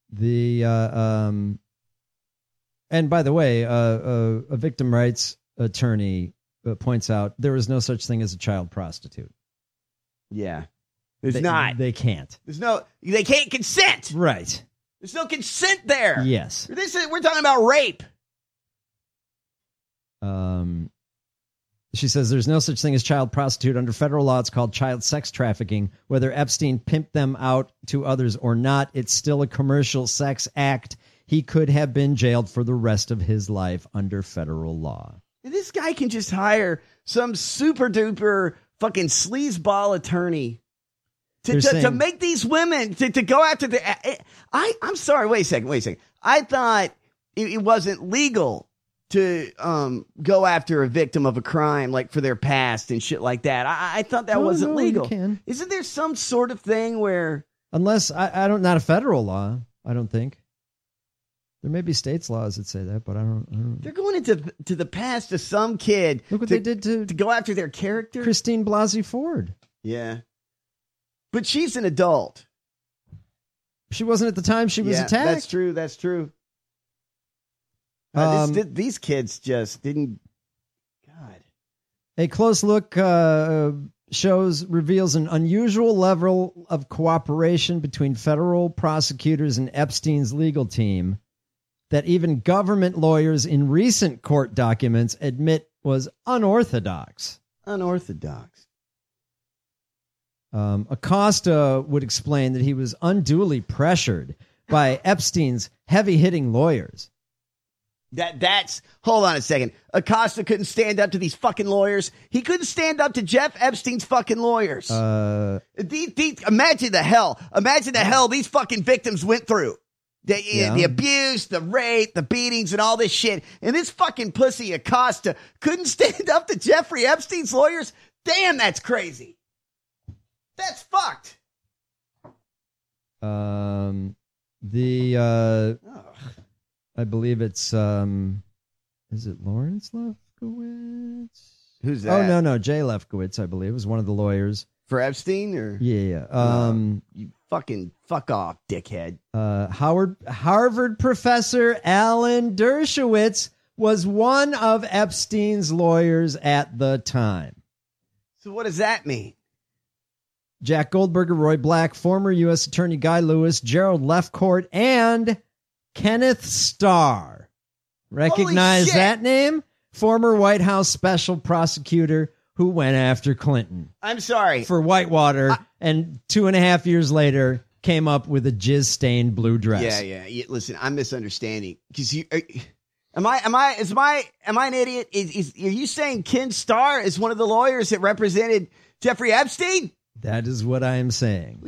by the way, a victim rights attorney points out there is no such thing as a child prostitute. Yeah. There's not. They can't. They can't consent. Right. There's no consent there. Yes. We're talking about rape. She says there's no such thing as child prostitute. Under federal law, it's called child sex trafficking. Whether Epstein pimped them out to others or not, it's still a commercial sex act. He could have been jailed for the rest of his life under federal law. This guy can just hire some super duper fucking sleazeball attorney to make these women to go after the. I'm sorry. Wait a second. I thought it wasn't legal to go after a victim of a crime, like for their past and shit like that. I thought that wasn't legal. You can. Isn't there some sort of thing where, unless I don't, not a federal law, I don't think. There may be states' laws that say that, but I don't. They're going into the past of some kid. Look what they did to go after their character. Christine Blasey Ford. Yeah, but she's an adult. She wasn't at the time she was attacked. That's true. These kids just didn't. God. A close look reveals an unusual level of cooperation between federal prosecutors and Epstein's legal team that even government lawyers in recent court documents admit was unorthodox. Acosta would explain that he was unduly pressured by Epstein's heavy-hitting lawyers. Hold on a second. Acosta couldn't stand up to these fucking lawyers. He couldn't stand up to Jeff Epstein's fucking lawyers. Imagine the hell these fucking victims went through. The abuse, the rape, the beatings, and all this shit. And this fucking pussy Acosta couldn't stand up to Jeffrey Epstein's lawyers. Damn, that's crazy. That's fucked. I believe it's, is it Lawrence Lefkowitz? Who's that? Oh, no, Jay Lefkowitz, I believe, was one of the lawyers. For Epstein, or? Yeah. You fucking fuck off, dickhead. Harvard professor Alan Dershowitz was one of Epstein's lawyers at the time. So what does that mean? Jack Goldberger, Roy Black, former U.S. Attorney Guy Lewis, Gerald Lefcourt, and Kenneth Starr. Recognize that name? Former White House special prosecutor who went after Clinton. I'm sorry. For Whitewater, and 2.5 years later came up with a jizz-stained blue dress. Yeah. Listen, I'm misunderstanding. Because am I an idiot? Are you saying Ken Starr is one of the lawyers that represented Jeffrey Epstein? That is what I am saying.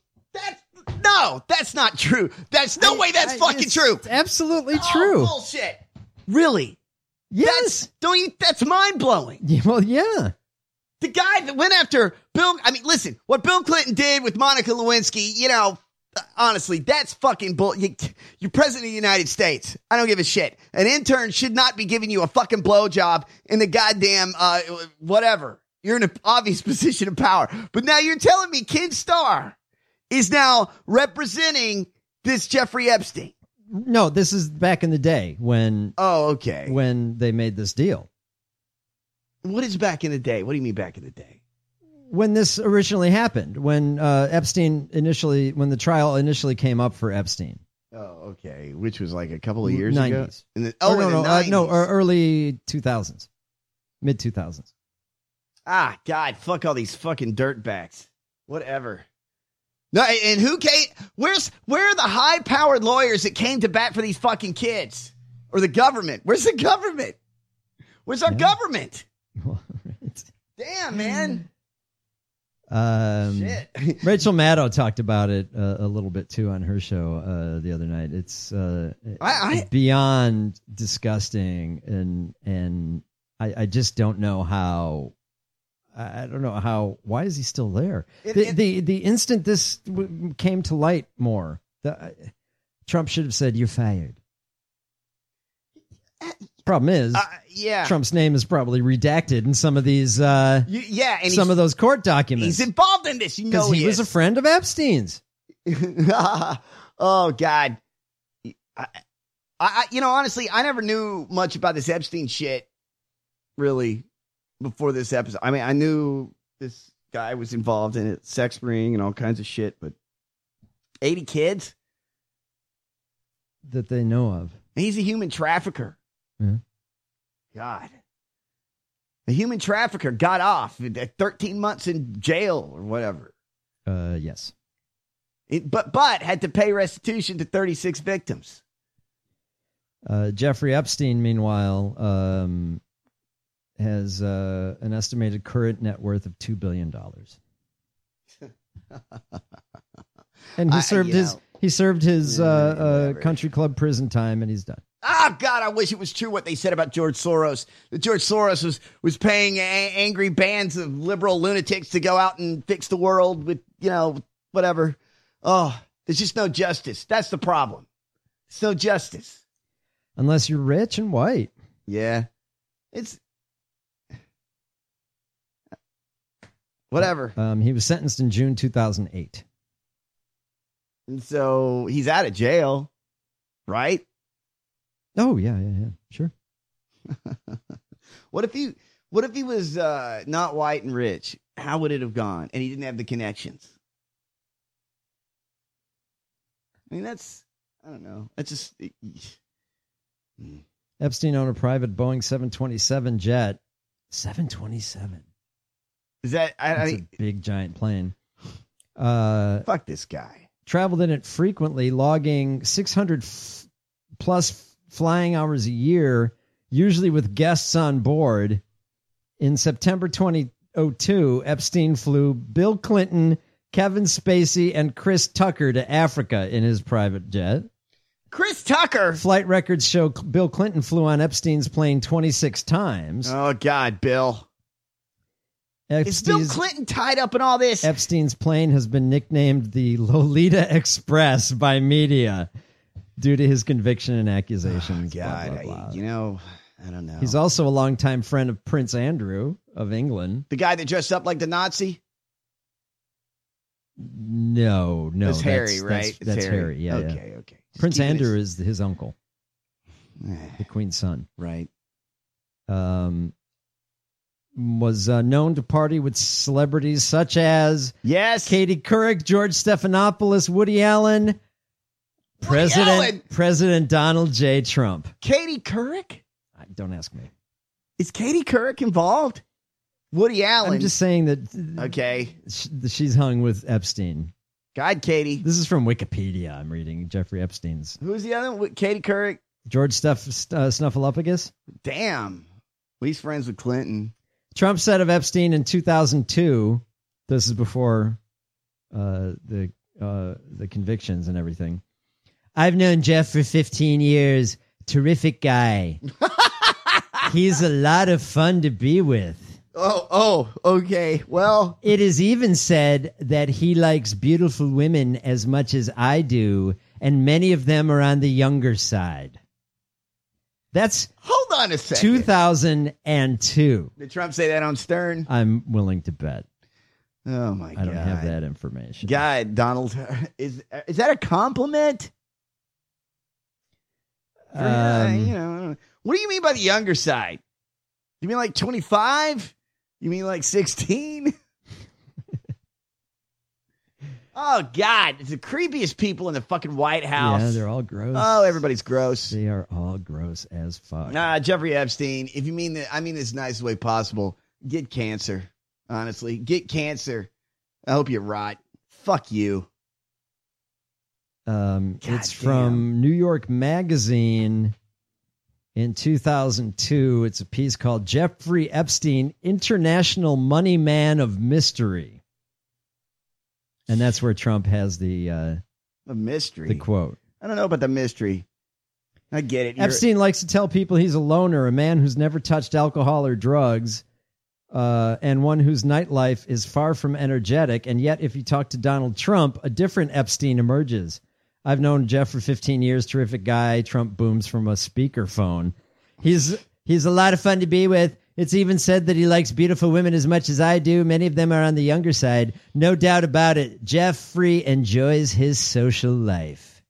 No, that's not true. That's no way that's fucking true. It's absolutely true. Bullshit. Really? Yes. That's mind-blowing. Yeah, well, yeah. The guy that went after Bill, listen, what Bill Clinton did with Monica Lewinsky, honestly, that's fucking bull. You're president of the United States. I don't give a shit. An intern should not be giving you a fucking blowjob in the goddamn, whatever. You're in an obvious position of power. But now you're telling me Ken Starr is now representing this Jeffrey Epstein. No, this is back in the day when. Oh, okay. When they made this deal. What is back in the day? What do you mean back in the day? When this originally happened, when when the trial initially came up for Epstein. Oh, okay. Which was like a couple of years 90s. ago? Early 2000s. Mid 2000s. Ah, God, fuck all these fucking dirtbags. Whatever. No, and where are the high-powered lawyers that came to bat for these fucking kids? Or the government? Where's the government? Where's our government? Right. Damn, man. Shit. Rachel Maddow talked about it a little bit too on her show the other night. It's beyond disgusting, and I just don't know how. I don't know how. Why is he still there? The instant this came to light more, Trump should have said, "You're fired." Problem is, Trump's name is probably redacted in some of these. Some of those court documents. He's involved in this. Because he was a friend of Epstein's. Oh God. Honestly, I never knew much about this Epstein shit. Really. Before this episode, I knew this guy was involved in it, sex ring and all kinds of shit, but 80 kids that they know of. He's a human trafficker. Yeah. God. A human trafficker got off 13 months in jail or whatever. Yes. But had to pay restitution to 36 victims. Jeffrey Epstein, meanwhile, has an estimated current net worth of $2 billion. And he served his country club prison time, and he's done. Oh, God, I wish it was true what they said about George Soros. That George Soros was paying angry bands of liberal lunatics to go out and fix the world with, whatever. Oh, there's just no justice. That's the problem. There's no justice. Unless you're rich and white. Yeah. It's... whatever. He was sentenced in June 2008. And so he's out of jail, right? Oh, yeah, sure. What if he was not white and rich? How would it have gone? And he didn't have the connections. I mean, I don't know. That's just... Epstein owned a private Boeing 727 jet. 727. Is that... That's a big, giant plane. Fuck this guy. Traveled in it frequently, logging 600 plus flying hours a year, usually with guests on board. In September 2002, Epstein flew Bill Clinton, Kevin Spacey, and Chris Tucker to Africa in his private jet. Chris Tucker? Flight records show Bill Clinton flew on Epstein's plane 26 times. Oh, God, Bill. Is Bill Clinton tied up in all this? Epstein's plane has been nicknamed the Lolita Express by media due to his conviction and accusations. Oh, God, blah, blah, blah. I don't know. He's also a longtime friend of Prince Andrew of England. The guy that dressed up like the Nazi? No. That's Harry, right? That's Harry. Yeah. Okay. Prince Andrew is his uncle, the Queen's son. Right. Was known to party with celebrities such as Katie Couric, George Stephanopoulos, Woody Allen, President Donald J. Trump. Katie Couric? Don't ask me. Is Katie Couric involved? Woody Allen. I'm just saying that. Okay. She's hung with Epstein. God, Katie. This is from Wikipedia. I'm reading Jeffrey Epstein's. Who's the other one? Katie Couric? George Snuffleupagus. Damn. Well, he's friends with Clinton. Trump said of Epstein in 2002, this is before the convictions and everything. I've known Jeff for 15 years. Terrific guy. He's a lot of fun to be with. Oh, okay. Well, it is even said that he likes beautiful women as much as I do, and many of them are on the younger side. That's hold on a second. 2002. Did Trump say that on Stern? I'm willing to bet. Oh my God! I don't have that information. God, Donald, is that a compliment? What do you mean by the younger side? You mean like 25? You mean like 16? Oh, God. It's the creepiest people in the fucking White House. Yeah, they're all gross. Oh, everybody's gross. They are all gross as fuck. Nah, Jeffrey Epstein, if you mean that, I mean this nicest way possible. Get cancer. Honestly. Get cancer. I hope you rot. Fuck you. It's from New York Magazine in 2002. It's a piece called Jeffrey Epstein, International Money Man of Mystery. And that's where Trump has the mystery. The quote. I don't know about the mystery. I get it. Epstein likes to tell people he's a loner, a man who's never touched alcohol or drugs, and one whose nightlife is far from energetic. And yet, if you talk to Donald Trump, a different Epstein emerges. I've known Jeff for 15 years. Terrific guy. Trump booms from a speakerphone. He's a lot of fun to be with. It's even said that he likes beautiful women as much as I do. Many of them are on the younger side. No doubt about it. Jeffrey enjoys his social life.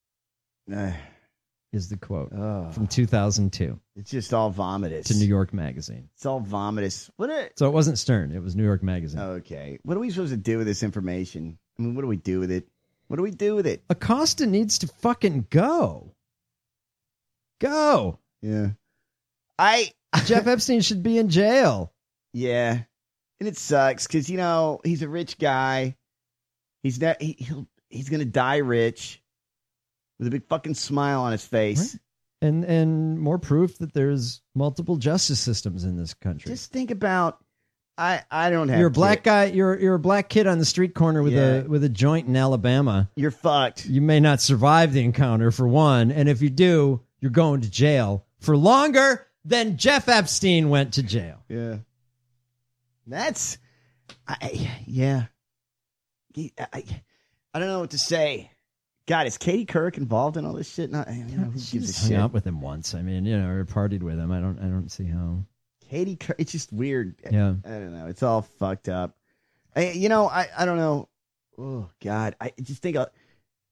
Is the quote from 2002. It's just all vomitous. To New York Magazine. It's all vomitous. So it wasn't Stern. It was New York Magazine. Okay. What are we supposed to do with this information? I mean, what do we do with it? What do we do with it? Acosta needs to fucking go. Go. Yeah. Jeff Epstein should be in jail. Yeah. And it sucks because, he's a rich guy. He's not, he's going to die rich with a big fucking smile on his face. Right. And more proof that there's multiple justice systems in this country. Just think about, I don't have. You're a black guy. You're a black kid on the street corner with a joint in Alabama. You're fucked. You may not survive the encounter, for one, and if you do, you're going to jail for longer than Jeff Epstein went to jail. Yeah. That's, yeah. I don't know what to say. God, is Katie Couric involved in all this shit? She just hung out with him once. I mean, or partied with him. I don't see how. Katie Couric, it's just weird. Yeah. I don't know. It's all fucked up. I don't know. Oh God, I just think all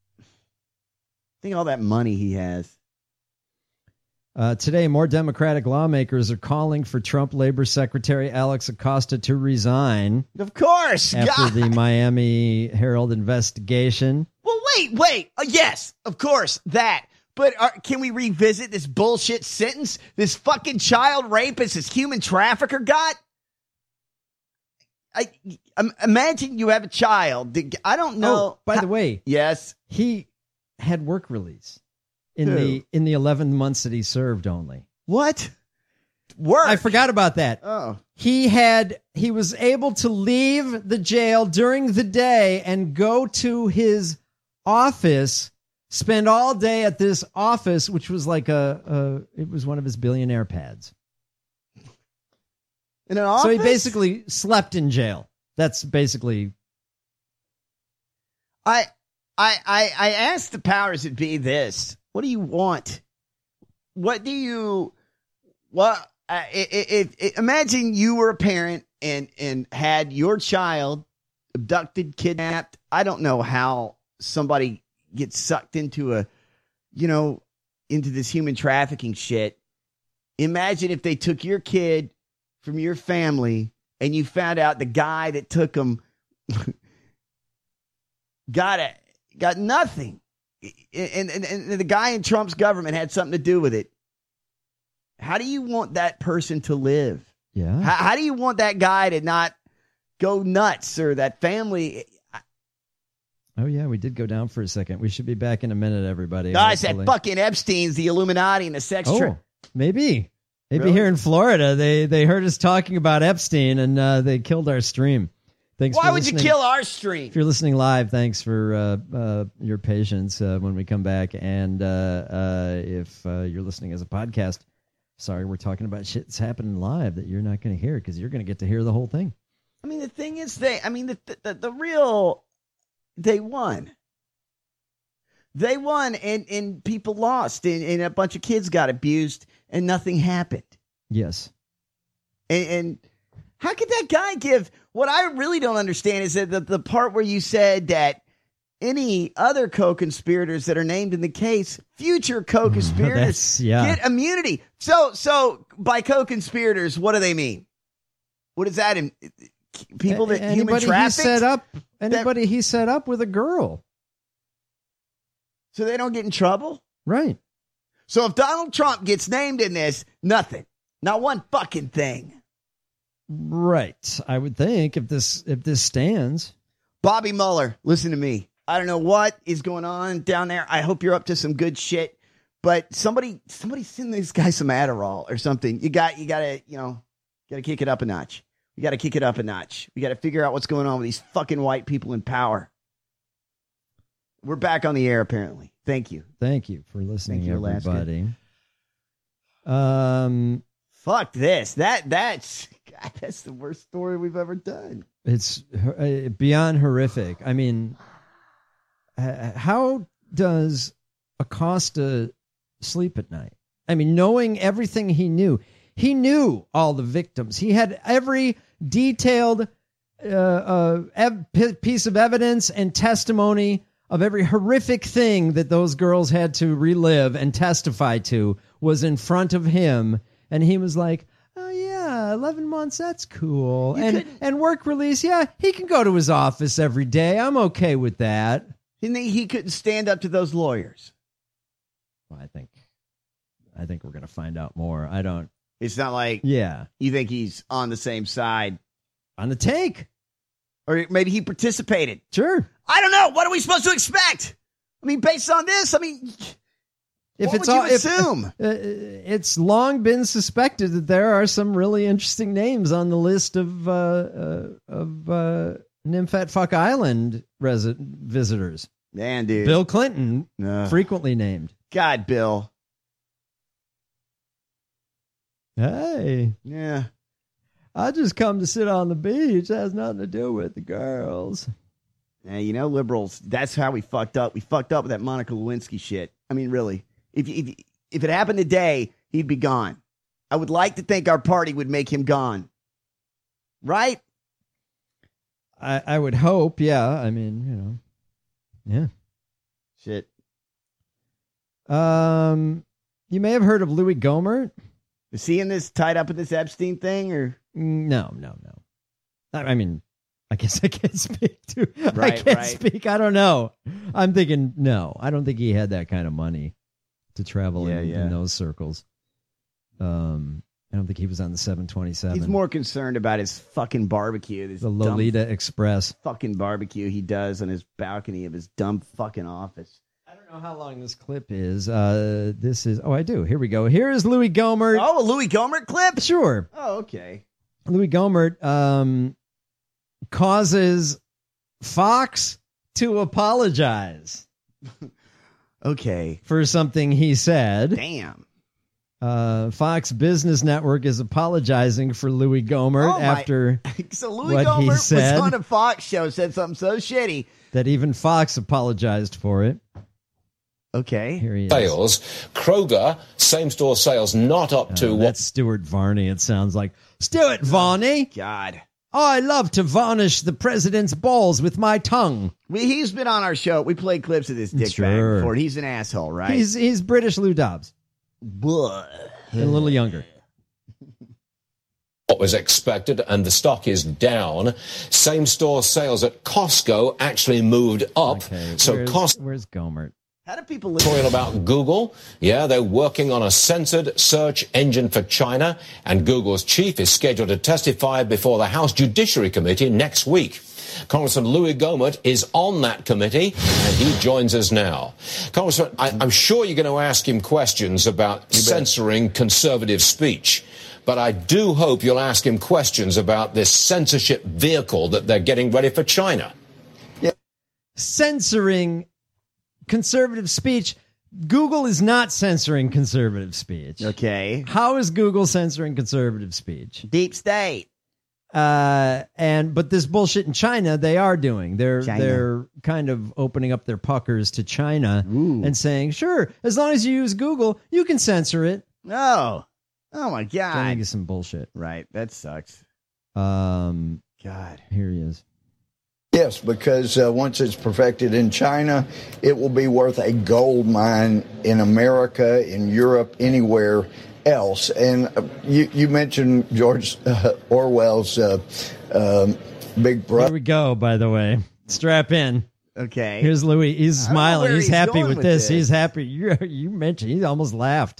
that money he has. Today, more Democratic lawmakers are calling for Trump Labor Secretary Alex Acosta to resign. Of course, after the Miami Herald investigation. Well, wait. Yes, of course, that. But can we revisit this bullshit sentence this fucking child rapist, this human trafficker got? Imagine you have a child. I don't know. Oh, by the way, yes, he had work release in the 11 months that he served only. What? Work? I forgot about that. Oh. He was able to leave the jail during the day and go to his office, spend all day at this office, which was like it was one of his billionaire pads. In an office? So he basically slept in jail. That's basically. I asked the powers that be this. What do you want? Imagine you were a parent and had your child abducted, kidnapped. I don't know how somebody gets sucked into into this human trafficking shit. Imagine if they took your kid from your family and you found out the guy that took him got nothing. And the guy in Trump's government had something to do with it. How do you want that person to live? Yeah. How do you want that guy to not go nuts, or that family? Oh, yeah, we did go down for a second. We should be back in a minute, everybody. Guys, that fucking Epstein's the Illuminati and the sex trade. Maybe Really? Here in Florida, they heard us talking about Epstein and they killed our stream. Thanks. Why for would listening. you kill our stream? If you're listening live, thanks for your patience when we come back. And if you're listening as a podcast, sorry, we're talking about shit that's happening live that you're not going to hear because you're going to get to hear the whole thing. I mean, the thing is, they won. They won, and people lost, and a bunch of kids got abused, and nothing happened. Yes. And how could that guy give? What I really don't understand is that the part where you said that any other co-conspirators that are named in the case, future co-conspirators, get immunity. So by co-conspirators, what do they mean? What does that mean? People that human trafficked? Anybody he set up with a girl. So they don't get in trouble? Right. So if Donald Trump gets named in this, nothing. Not one fucking thing. Right. I would think if this stands. Bobby Mueller, listen to me. I don't know what is going on down there. I hope you're up to some good shit. But somebody send this guy some Adderall or something. You gotta kick it up a notch. We got to kick it up a notch. We got to figure out what's going on with these fucking white people in power. We're back on the air, apparently. Thank you. Thank you for listening, Thank you, everybody. Fuck this. That's the worst story we've ever done. It's beyond horrific. I mean, how does Acosta sleep at night? I mean, knowing everything he knew all the victims. He had every detailed piece of evidence and testimony of every horrific thing that those girls had to relive and testify to was in front of him. And he was like, oh, yeah, 11 months, that's cool. And work release, yeah, he can go to his office every day. I'm okay with that. He couldn't stand up to those lawyers. Well, I think we're going to find out more. I don't It's not like you think he's on the same side. On the take. Or maybe he participated. Sure. I don't know. What are we supposed to expect? I mean, based on this, if what it's would you all, assume? It's long been suspected that there are some really interesting names on the list of Nymphet Fuck Island visitors. Man, dude. Bill Clinton, frequently named. God, Bill. Hey. Yeah. I just come to sit on the beach. That has nothing to do with the girls. Yeah, you know, liberals, that's how we fucked up. We fucked up with that Monica Lewinsky shit. I mean, really. If it happened today, he'd be gone. I would like to think our party would make him gone. Right? I would hope, yeah. I mean, yeah. Shit. You may have heard of Louis Gohmert. Is he in this, tied up in this Epstein thing, or? No. I mean, I guess I can't speak to. Right, I can't speak. I don't know. I'm thinking no. I don't think he had that kind of money to travel in those circles. I don't think he was on the 727. He's more concerned about his fucking barbecue. The Lolita Express fucking barbecue he does on his balcony of his dumb fucking office. I don't know how long this clip is. This is. Oh, I do. Here we go. Here is Louis Gohmert. Oh, a Louis Gohmert clip? Sure. Oh, okay. Louis Gohmert causes Fox to apologize. Okay. For something he said. Damn. Fox Business Network is apologizing for Louis Gohmert after so Louis what Gohmert he said, was on a Fox show, said something so shitty that even Fox apologized for it. Okay. Here he is. Sales. Kroger, same-store sales not up to what... That's Stuart Varney, it sounds like. Stuart Varney! God. I love to varnish the president's balls with my tongue. He's been on our show. We played clips of this dickbag before. He's an asshole, right? He's British Lou Dobbs. And a little younger. What was expected, and the stock is down. Same-store sales at Costco actually moved up. Okay, where's Gohmert? How do people live? About Google. Yeah, they're working on a censored search engine for China, and Google's chief is scheduled to testify before the House Judiciary Committee next week. Congressman Louis Gohmert is on that committee, and he joins us now. Congressman, I'm sure you're going to ask him questions about censoring conservative speech, but I do hope you'll ask him questions about this censorship vehicle that they're getting ready for China. Yeah. Censoring conservative speech. Google is not censoring conservative speech. Okay. How is Google censoring conservative speech? Deep state. But this bullshit in China, they are doing. They're kind of opening up their puckers to China and saying, sure, as long as you use Google, you can censor it. No. Oh my God. Trying to get some bullshit. Right. That sucks. God. Here he is. Yes, because once it's perfected in China, it will be worth a gold mine in America, in Europe, anywhere else. And you mentioned George Orwell's Big Brother. Here we go, by the way. Strap in. Okay. Here's Louis. He's smiling. He's happy with this. this. He's happy. You mentioned he almost laughed.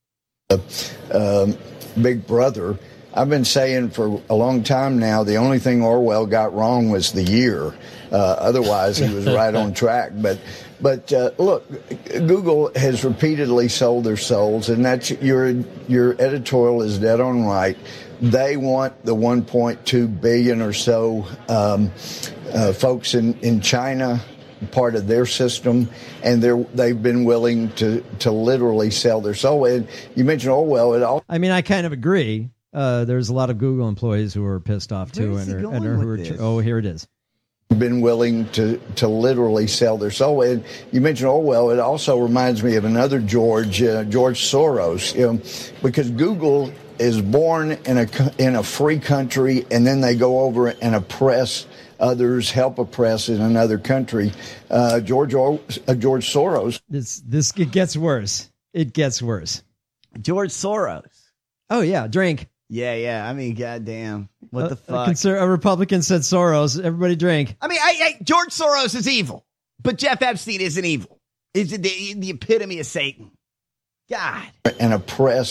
Big Brother. I've been saying for a long time now, the only thing Orwell got wrong was the year. Otherwise, he was right on track. But look, Google has repeatedly sold their souls, and that's your editorial is dead on right. They want the 1.2 billion or so folks in China part of their system, and they've been willing to literally sell their soul. And you mentioned Orwell. I mean, I kind of agree. There's a lot of Google employees who are pissed off too, here it is. Been willing to literally sell their soul. And you mentioned Orwell. It also reminds me of another George Soros, because Google is born in a free country, and then they go over and oppress others, help oppress in another country. George Soros. It gets worse. It gets worse. George Soros. Oh yeah, drink. Yeah. I mean, goddamn. What the fuck? A Republican said Soros. Everybody drink. I mean, George Soros is evil, but Jeff Epstein isn't evil. It's the epitome of Satan. God. And oppress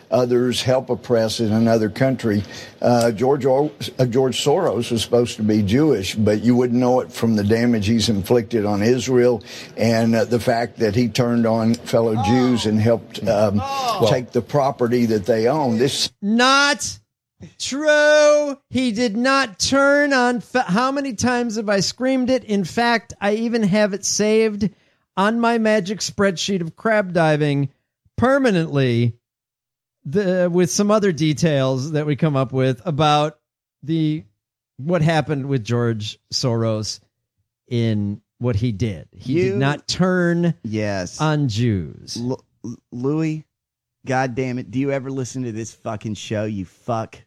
others, help oppress in another country. George Soros was supposed to be Jewish, but you wouldn't know it from the damage he's inflicted on Israel and the fact that he turned on fellow Jews and helped take the property that they own. This not true. He did not turn on. How many times have I screamed it? In fact, I even have it saved on my magic spreadsheet of crab diving permanently, with some other details that we come up with about what happened with George Soros in what he did. He did not turn on Jews. Louis, God damn it. Do you ever listen to this fucking show? You fuck.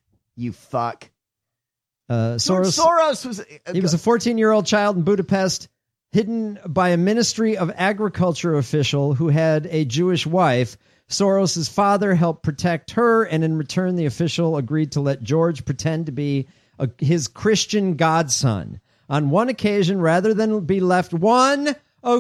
Soros was he was a 14-year-old child in Budapest, hidden by a Ministry of Agriculture official who had a Jewish wife. Soros's father helped protect her, and in return, the official agreed to let George pretend to be his Christian godson. On one occasion, rather than be left alone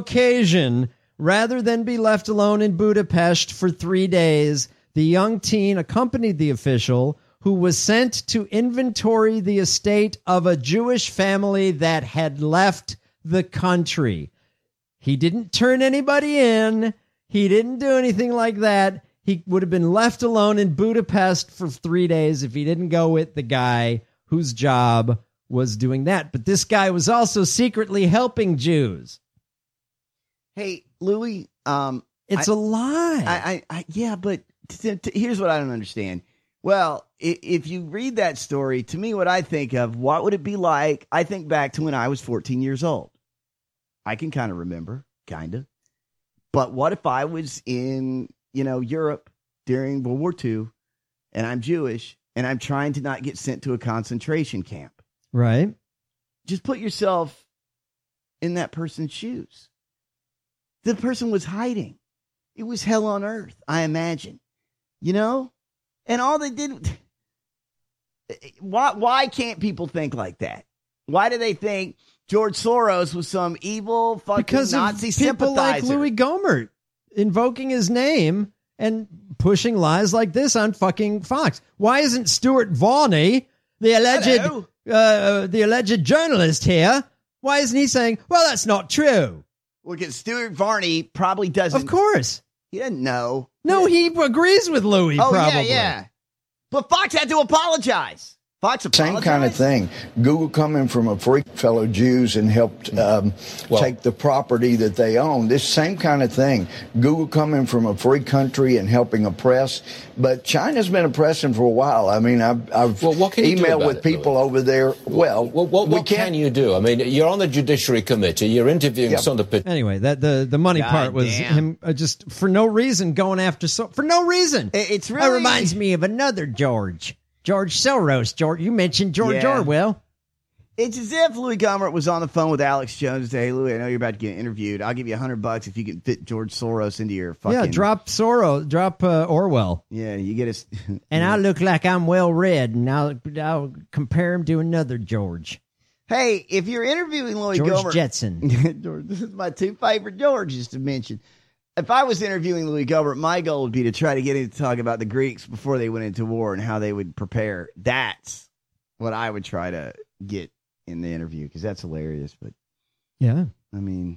in Budapest for 3 days, the young teen accompanied the official, who was sent to inventory the estate of a Jewish family that had left the country. He didn't turn anybody in. He didn't do anything like that. He would have been left alone in Budapest for 3 days if he didn't go with the guy whose job was doing that. But this guy was also secretly helping Jews. Hey, Louis, it's a lie. Yeah, but here's what I don't understand. Well, if you read that story, to me, what I think of, what would it be like? I think back to when I was 14 years old. I can kind of remember, kind of. But what if I was in, Europe during World War II, and I'm Jewish, and I'm trying to not get sent to a concentration camp? Right. Just put yourself in that person's shoes. The person was hiding. It was hell on earth, I imagine. And all they did, why can't people think like that? Why do they think George Soros was some evil fucking Nazi sympathizer? People like Louis Gohmert invoking his name and pushing lies like this on fucking Fox. Why isn't Stuart Varney, the alleged journalist here, why isn't he saying, well, that's not true? Well, because Stuart Varney probably doesn't. Of course. He doesn't know. No, he agrees with Louis, probably. Yeah. But Fox had to apologize. Fox apologized. Same kind of thing. Google coming from a free fellow Jews and helped take the property that they own. This same kind of thing. Google coming from a free country and helping oppress. But China's been oppressing for a while. I mean, I've emailed with people over there. What can you do? I mean, you're on the Judiciary Committee. You're interviewing some of the... Anyway, the money part was him just for no reason going after... for no reason. It's really... That reminds me of another George Soros. George, you mentioned George Orwell. It's as if Louis Gohmert was on the phone with Alex Jones today. Hey, Louis, I know you're about to get interviewed. I'll give you $100 if you can fit George Soros into your fucking... Yeah, drop Orwell. Yeah, you get us... And I look like I'm well read, and I'll compare him to another George. Hey, if you're interviewing Louis Gohmert... George Jetson. George, this is my two favorite Georges to mention. If I was interviewing Louis Gohmert, my goal would be to try to get him to talk about the Greeks before they went into war and how they would prepare. That's what I would try to get in the interview, because that's hilarious. But yeah, I mean,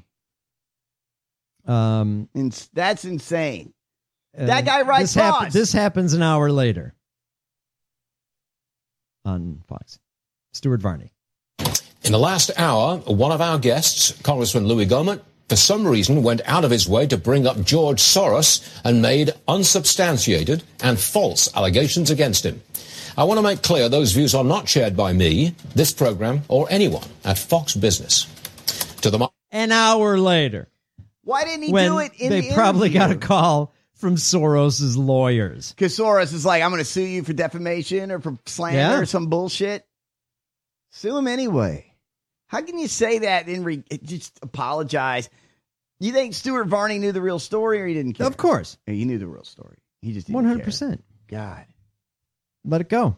that's insane. That guy writes Fox. This happens an hour later on Fox. Stuart Varney. In the last hour, one of our guests, Congressman Louis Gohmert, for some reason went out of his way to bring up George Soros and made unsubstantiated and false allegations against him. I want to make clear those views are not shared by me, this program, or anyone at Fox Business. An hour later. Why didn't he do it in the interview? They probably got a call from Soros's lawyers. Because Soros is like, I'm going to sue you for defamation or for slander or some bullshit. Sue him anyway. How can you say that and just apologize? You think Stuart Varney knew the real story, or he didn't care? Of course. He knew the real story. He just didn't 100%. care. God. Let it go.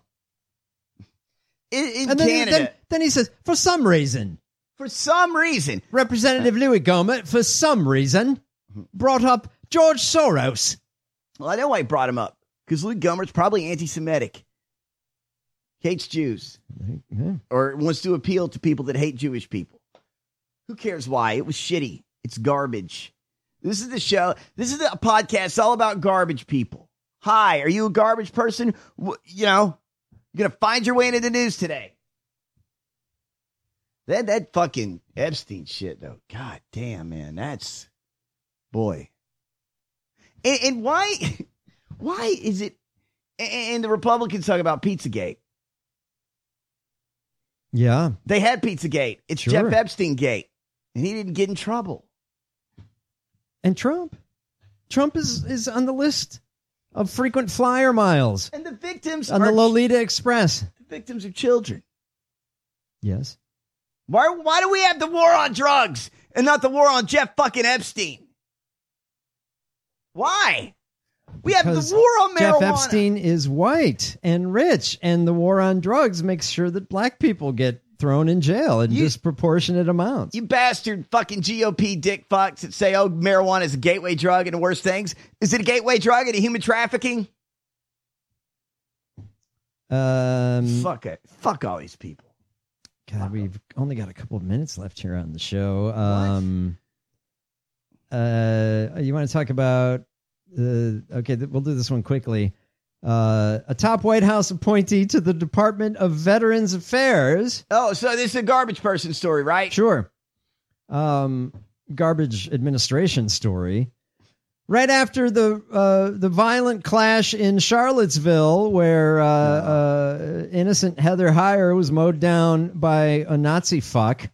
In and Canada. Then he says, for some reason. Representative Louis Gohmert, for some reason, brought up George Soros. Well, I know why he brought him up. Because Louis Gohmert's probably anti-Semitic. Hates Jews. Or wants to appeal to people that hate Jewish people. Who cares why? It was shitty. It's garbage. This is the show. This is a podcast all about garbage people. Hi, are you a garbage person? You know, you're going to find your way into the news today. That fucking Epstein shit, though. God damn, man. That's, boy. And why is it, and the Republicans talk about Pizzagate. Yeah. They had Pizzagate. It's Sure. Jeff Epstein gate. And he didn't get in trouble. And Trump is on the list of frequent flyer miles. And the victims on the Lolita Express. The victims are children. Yes. Why do we have the war on drugs and not the war on Jeff fucking Epstein? Why? We have the war on marijuana. Jeff Epstein is white and rich, and the war on drugs makes sure that black people get thrown in jail in disproportionate amounts. You bastard fucking GOP dick fucks that say, oh, marijuana is a gateway drug and the worst things. Is it a gateway drug into human trafficking? Fuck it. Fuck all these people. God, we've only got a couple of minutes left here on the show. You want to talk about... okay, we'll do this one quickly. A top White House appointee to the Department of Veterans Affairs. Oh, so this is a garbage person story, right? Sure. Garbage administration story. Right after the violent clash in Charlottesville, where innocent Heather Heyer was mowed down by a Nazi fuck,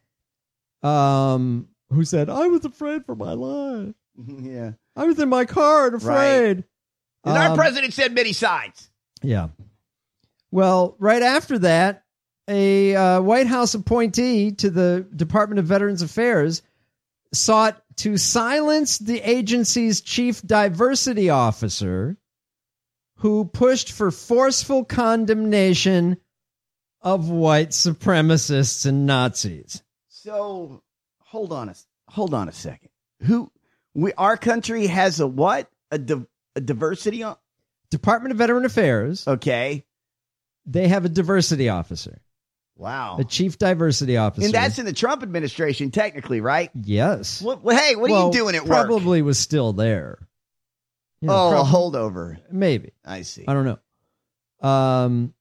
who said, "I was afraid for my life." Yeah. I was in my car and afraid. Right. And our president said many sides. Yeah. Well, right after that, a White House appointee to the Department of Veterans Affairs sought to silence the agency's chief diversity officer, who pushed for forceful condemnation of white supremacists and Nazis. So, hold on a second. Our country has a what? A diversity on Department of Veteran Affairs. Okay. They have a diversity officer. Wow. A chief diversity officer. And that's in the Trump administration, technically, right? Yes. What are you doing at work? Probably was still there. A holdover. Maybe. I see. I don't know.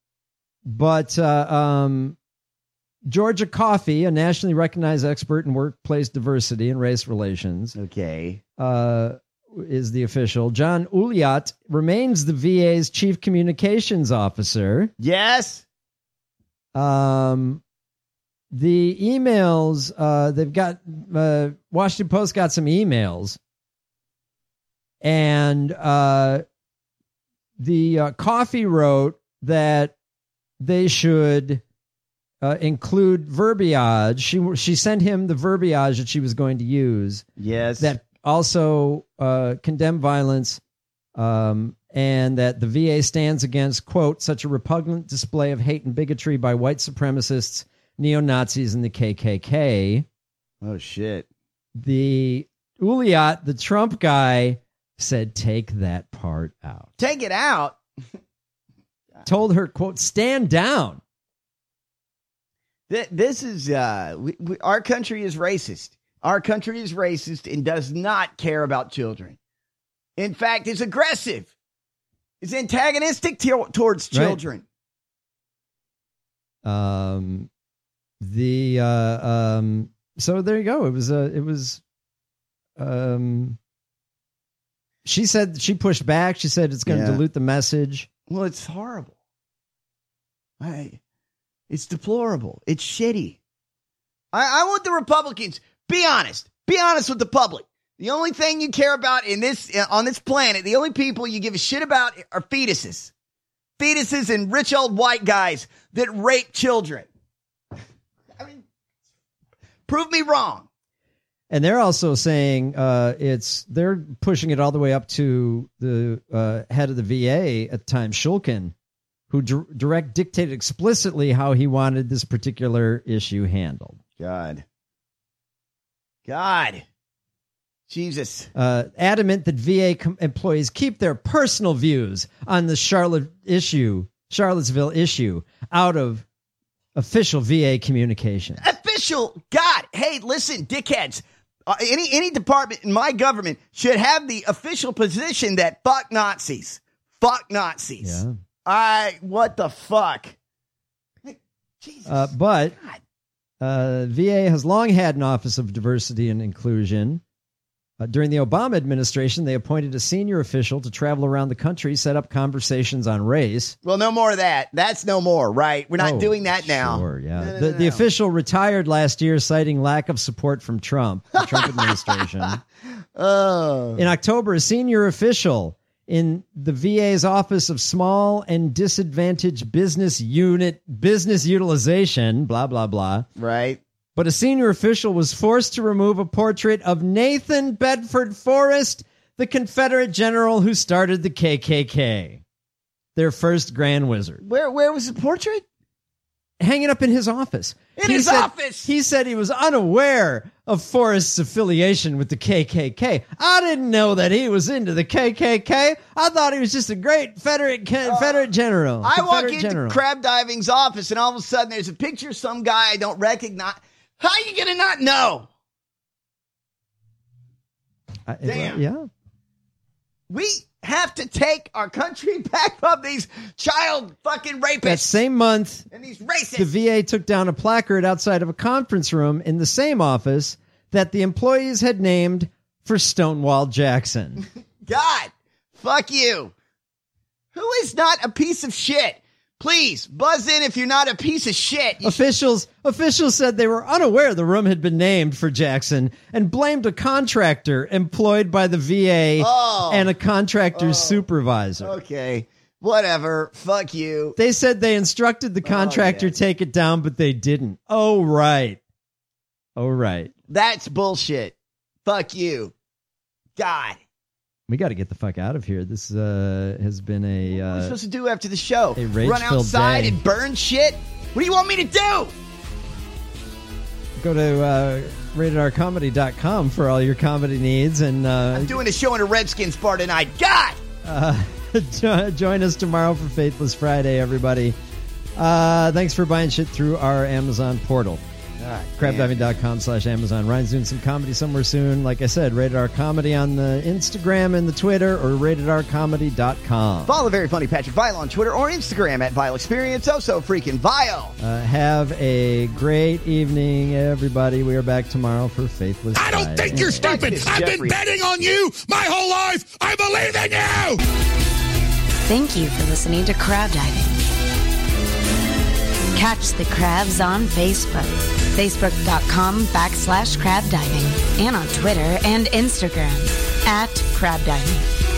But Georgia Coffey, a nationally recognized expert in workplace diversity and race relations, okay, is the official. John Uliat remains the VA's chief communications officer. Yes. The emails, they've got, Washington Post got some emails, and the Coffey wrote that they should include verbiage. She sent him the verbiage that she was going to use. Yes. That also condemn violence, and that the VA stands against, quote, such a repugnant display of hate and bigotry by white supremacists, neo-Nazis, and the KKK. Oh, shit. The Uliat, the Trump guy, said, take that part out. Take it out? Told her, quote, stand down. This is, our country is racist. Our country is racist and does not care about children. In fact, it's aggressive. It's antagonistic towards children. Right. So there you go. She said she pushed back. She said it's going to dilute the message. Well, it's horrible. It's deplorable. It's shitty. I want the Republicans, be honest. Be honest with the public. The only thing you care about on this planet, the only people you give a shit about are fetuses. Fetuses and rich old white guys that rape children. I mean, prove me wrong. And they're also saying they're pushing it all the way up to the head of the VA at the time, Shulkin, who dictated explicitly how he wanted this particular issue handled. God. Jesus. Adamant that VA employees keep their personal views on the Charlottesville issue out of official VA communication. Official? God. Hey, listen, dickheads. Any department in my government should have the official position that fuck Nazis. Fuck Nazis. Yeah. What the fuck? Jesus. But VA has long had an Office of Diversity and Inclusion. During the Obama administration, they appointed a senior official to travel around the country, set up conversations on race. Well, no more of that. That's no more, right? We're not doing that now. Sure, yeah. The official retired last year, citing lack of support from Trump, the Trump administration. In October, a senior official in the VA's Office of Small and Disadvantaged Business Utilization, blah, blah, blah. Right. But a senior official was forced to remove a portrait of Nathan Bedford Forrest, the Confederate general who started the KKK, their first Grand Wizard. Where was the portrait? Hanging up in his office. Office! He said he was unaware of Forrest's affiliation with the KKK. I didn't know that he was into the KKK. I thought he was just a great Confederate general. I walk into Crab Diving's office, and all of a sudden there's a picture of some guy I don't recognize. How are you going to not know? Damn. Yeah. We have to take our country back from these child fucking rapists. That same month, and these racists. The VA took down a placard outside of a conference room in the same office that the employees had named for Stonewall Jackson. God, fuck you. Who is not a piece of shit? Please, buzz in if you're not a piece of shit. Officials said they were unaware the room had been named for Jackson and blamed a contractor employed by the VA and a contractor's supervisor. Okay, whatever. Fuck you. They said they instructed the contractor take it down, but they didn't. Oh, right. That's bullshit. Fuck you. God. We got to get the fuck out of here. This has been a... what are we supposed to do after the show? A rage-filled Run outside day. and burn shit? What do you want me to do? Go to ratedrcomedy.com for all your comedy needs. And I'm doing a show in a Redskins bar tonight. God! Join us tomorrow for Faithless Friday, everybody. Thanks for buying shit through our Amazon portal. Crabdiving.com/Amazon. Ryan's doing some comedy somewhere soon. Like I said, Rated R Comedy on the Instagram and the Twitter, or ratedrcomedy.com. Follow Very Funny Patrick Vile on Twitter or Instagram at Vile Experience. So freaking Vile. Have a great evening, everybody. We are back tomorrow for Faithless I don't think you're stupid. I've been betting on you my whole life. I believe in you. Thank you for listening to Crab Diving. Catch the crabs on Facebook. Facebook.com/crab diving. And on Twitter and Instagram @crab diving.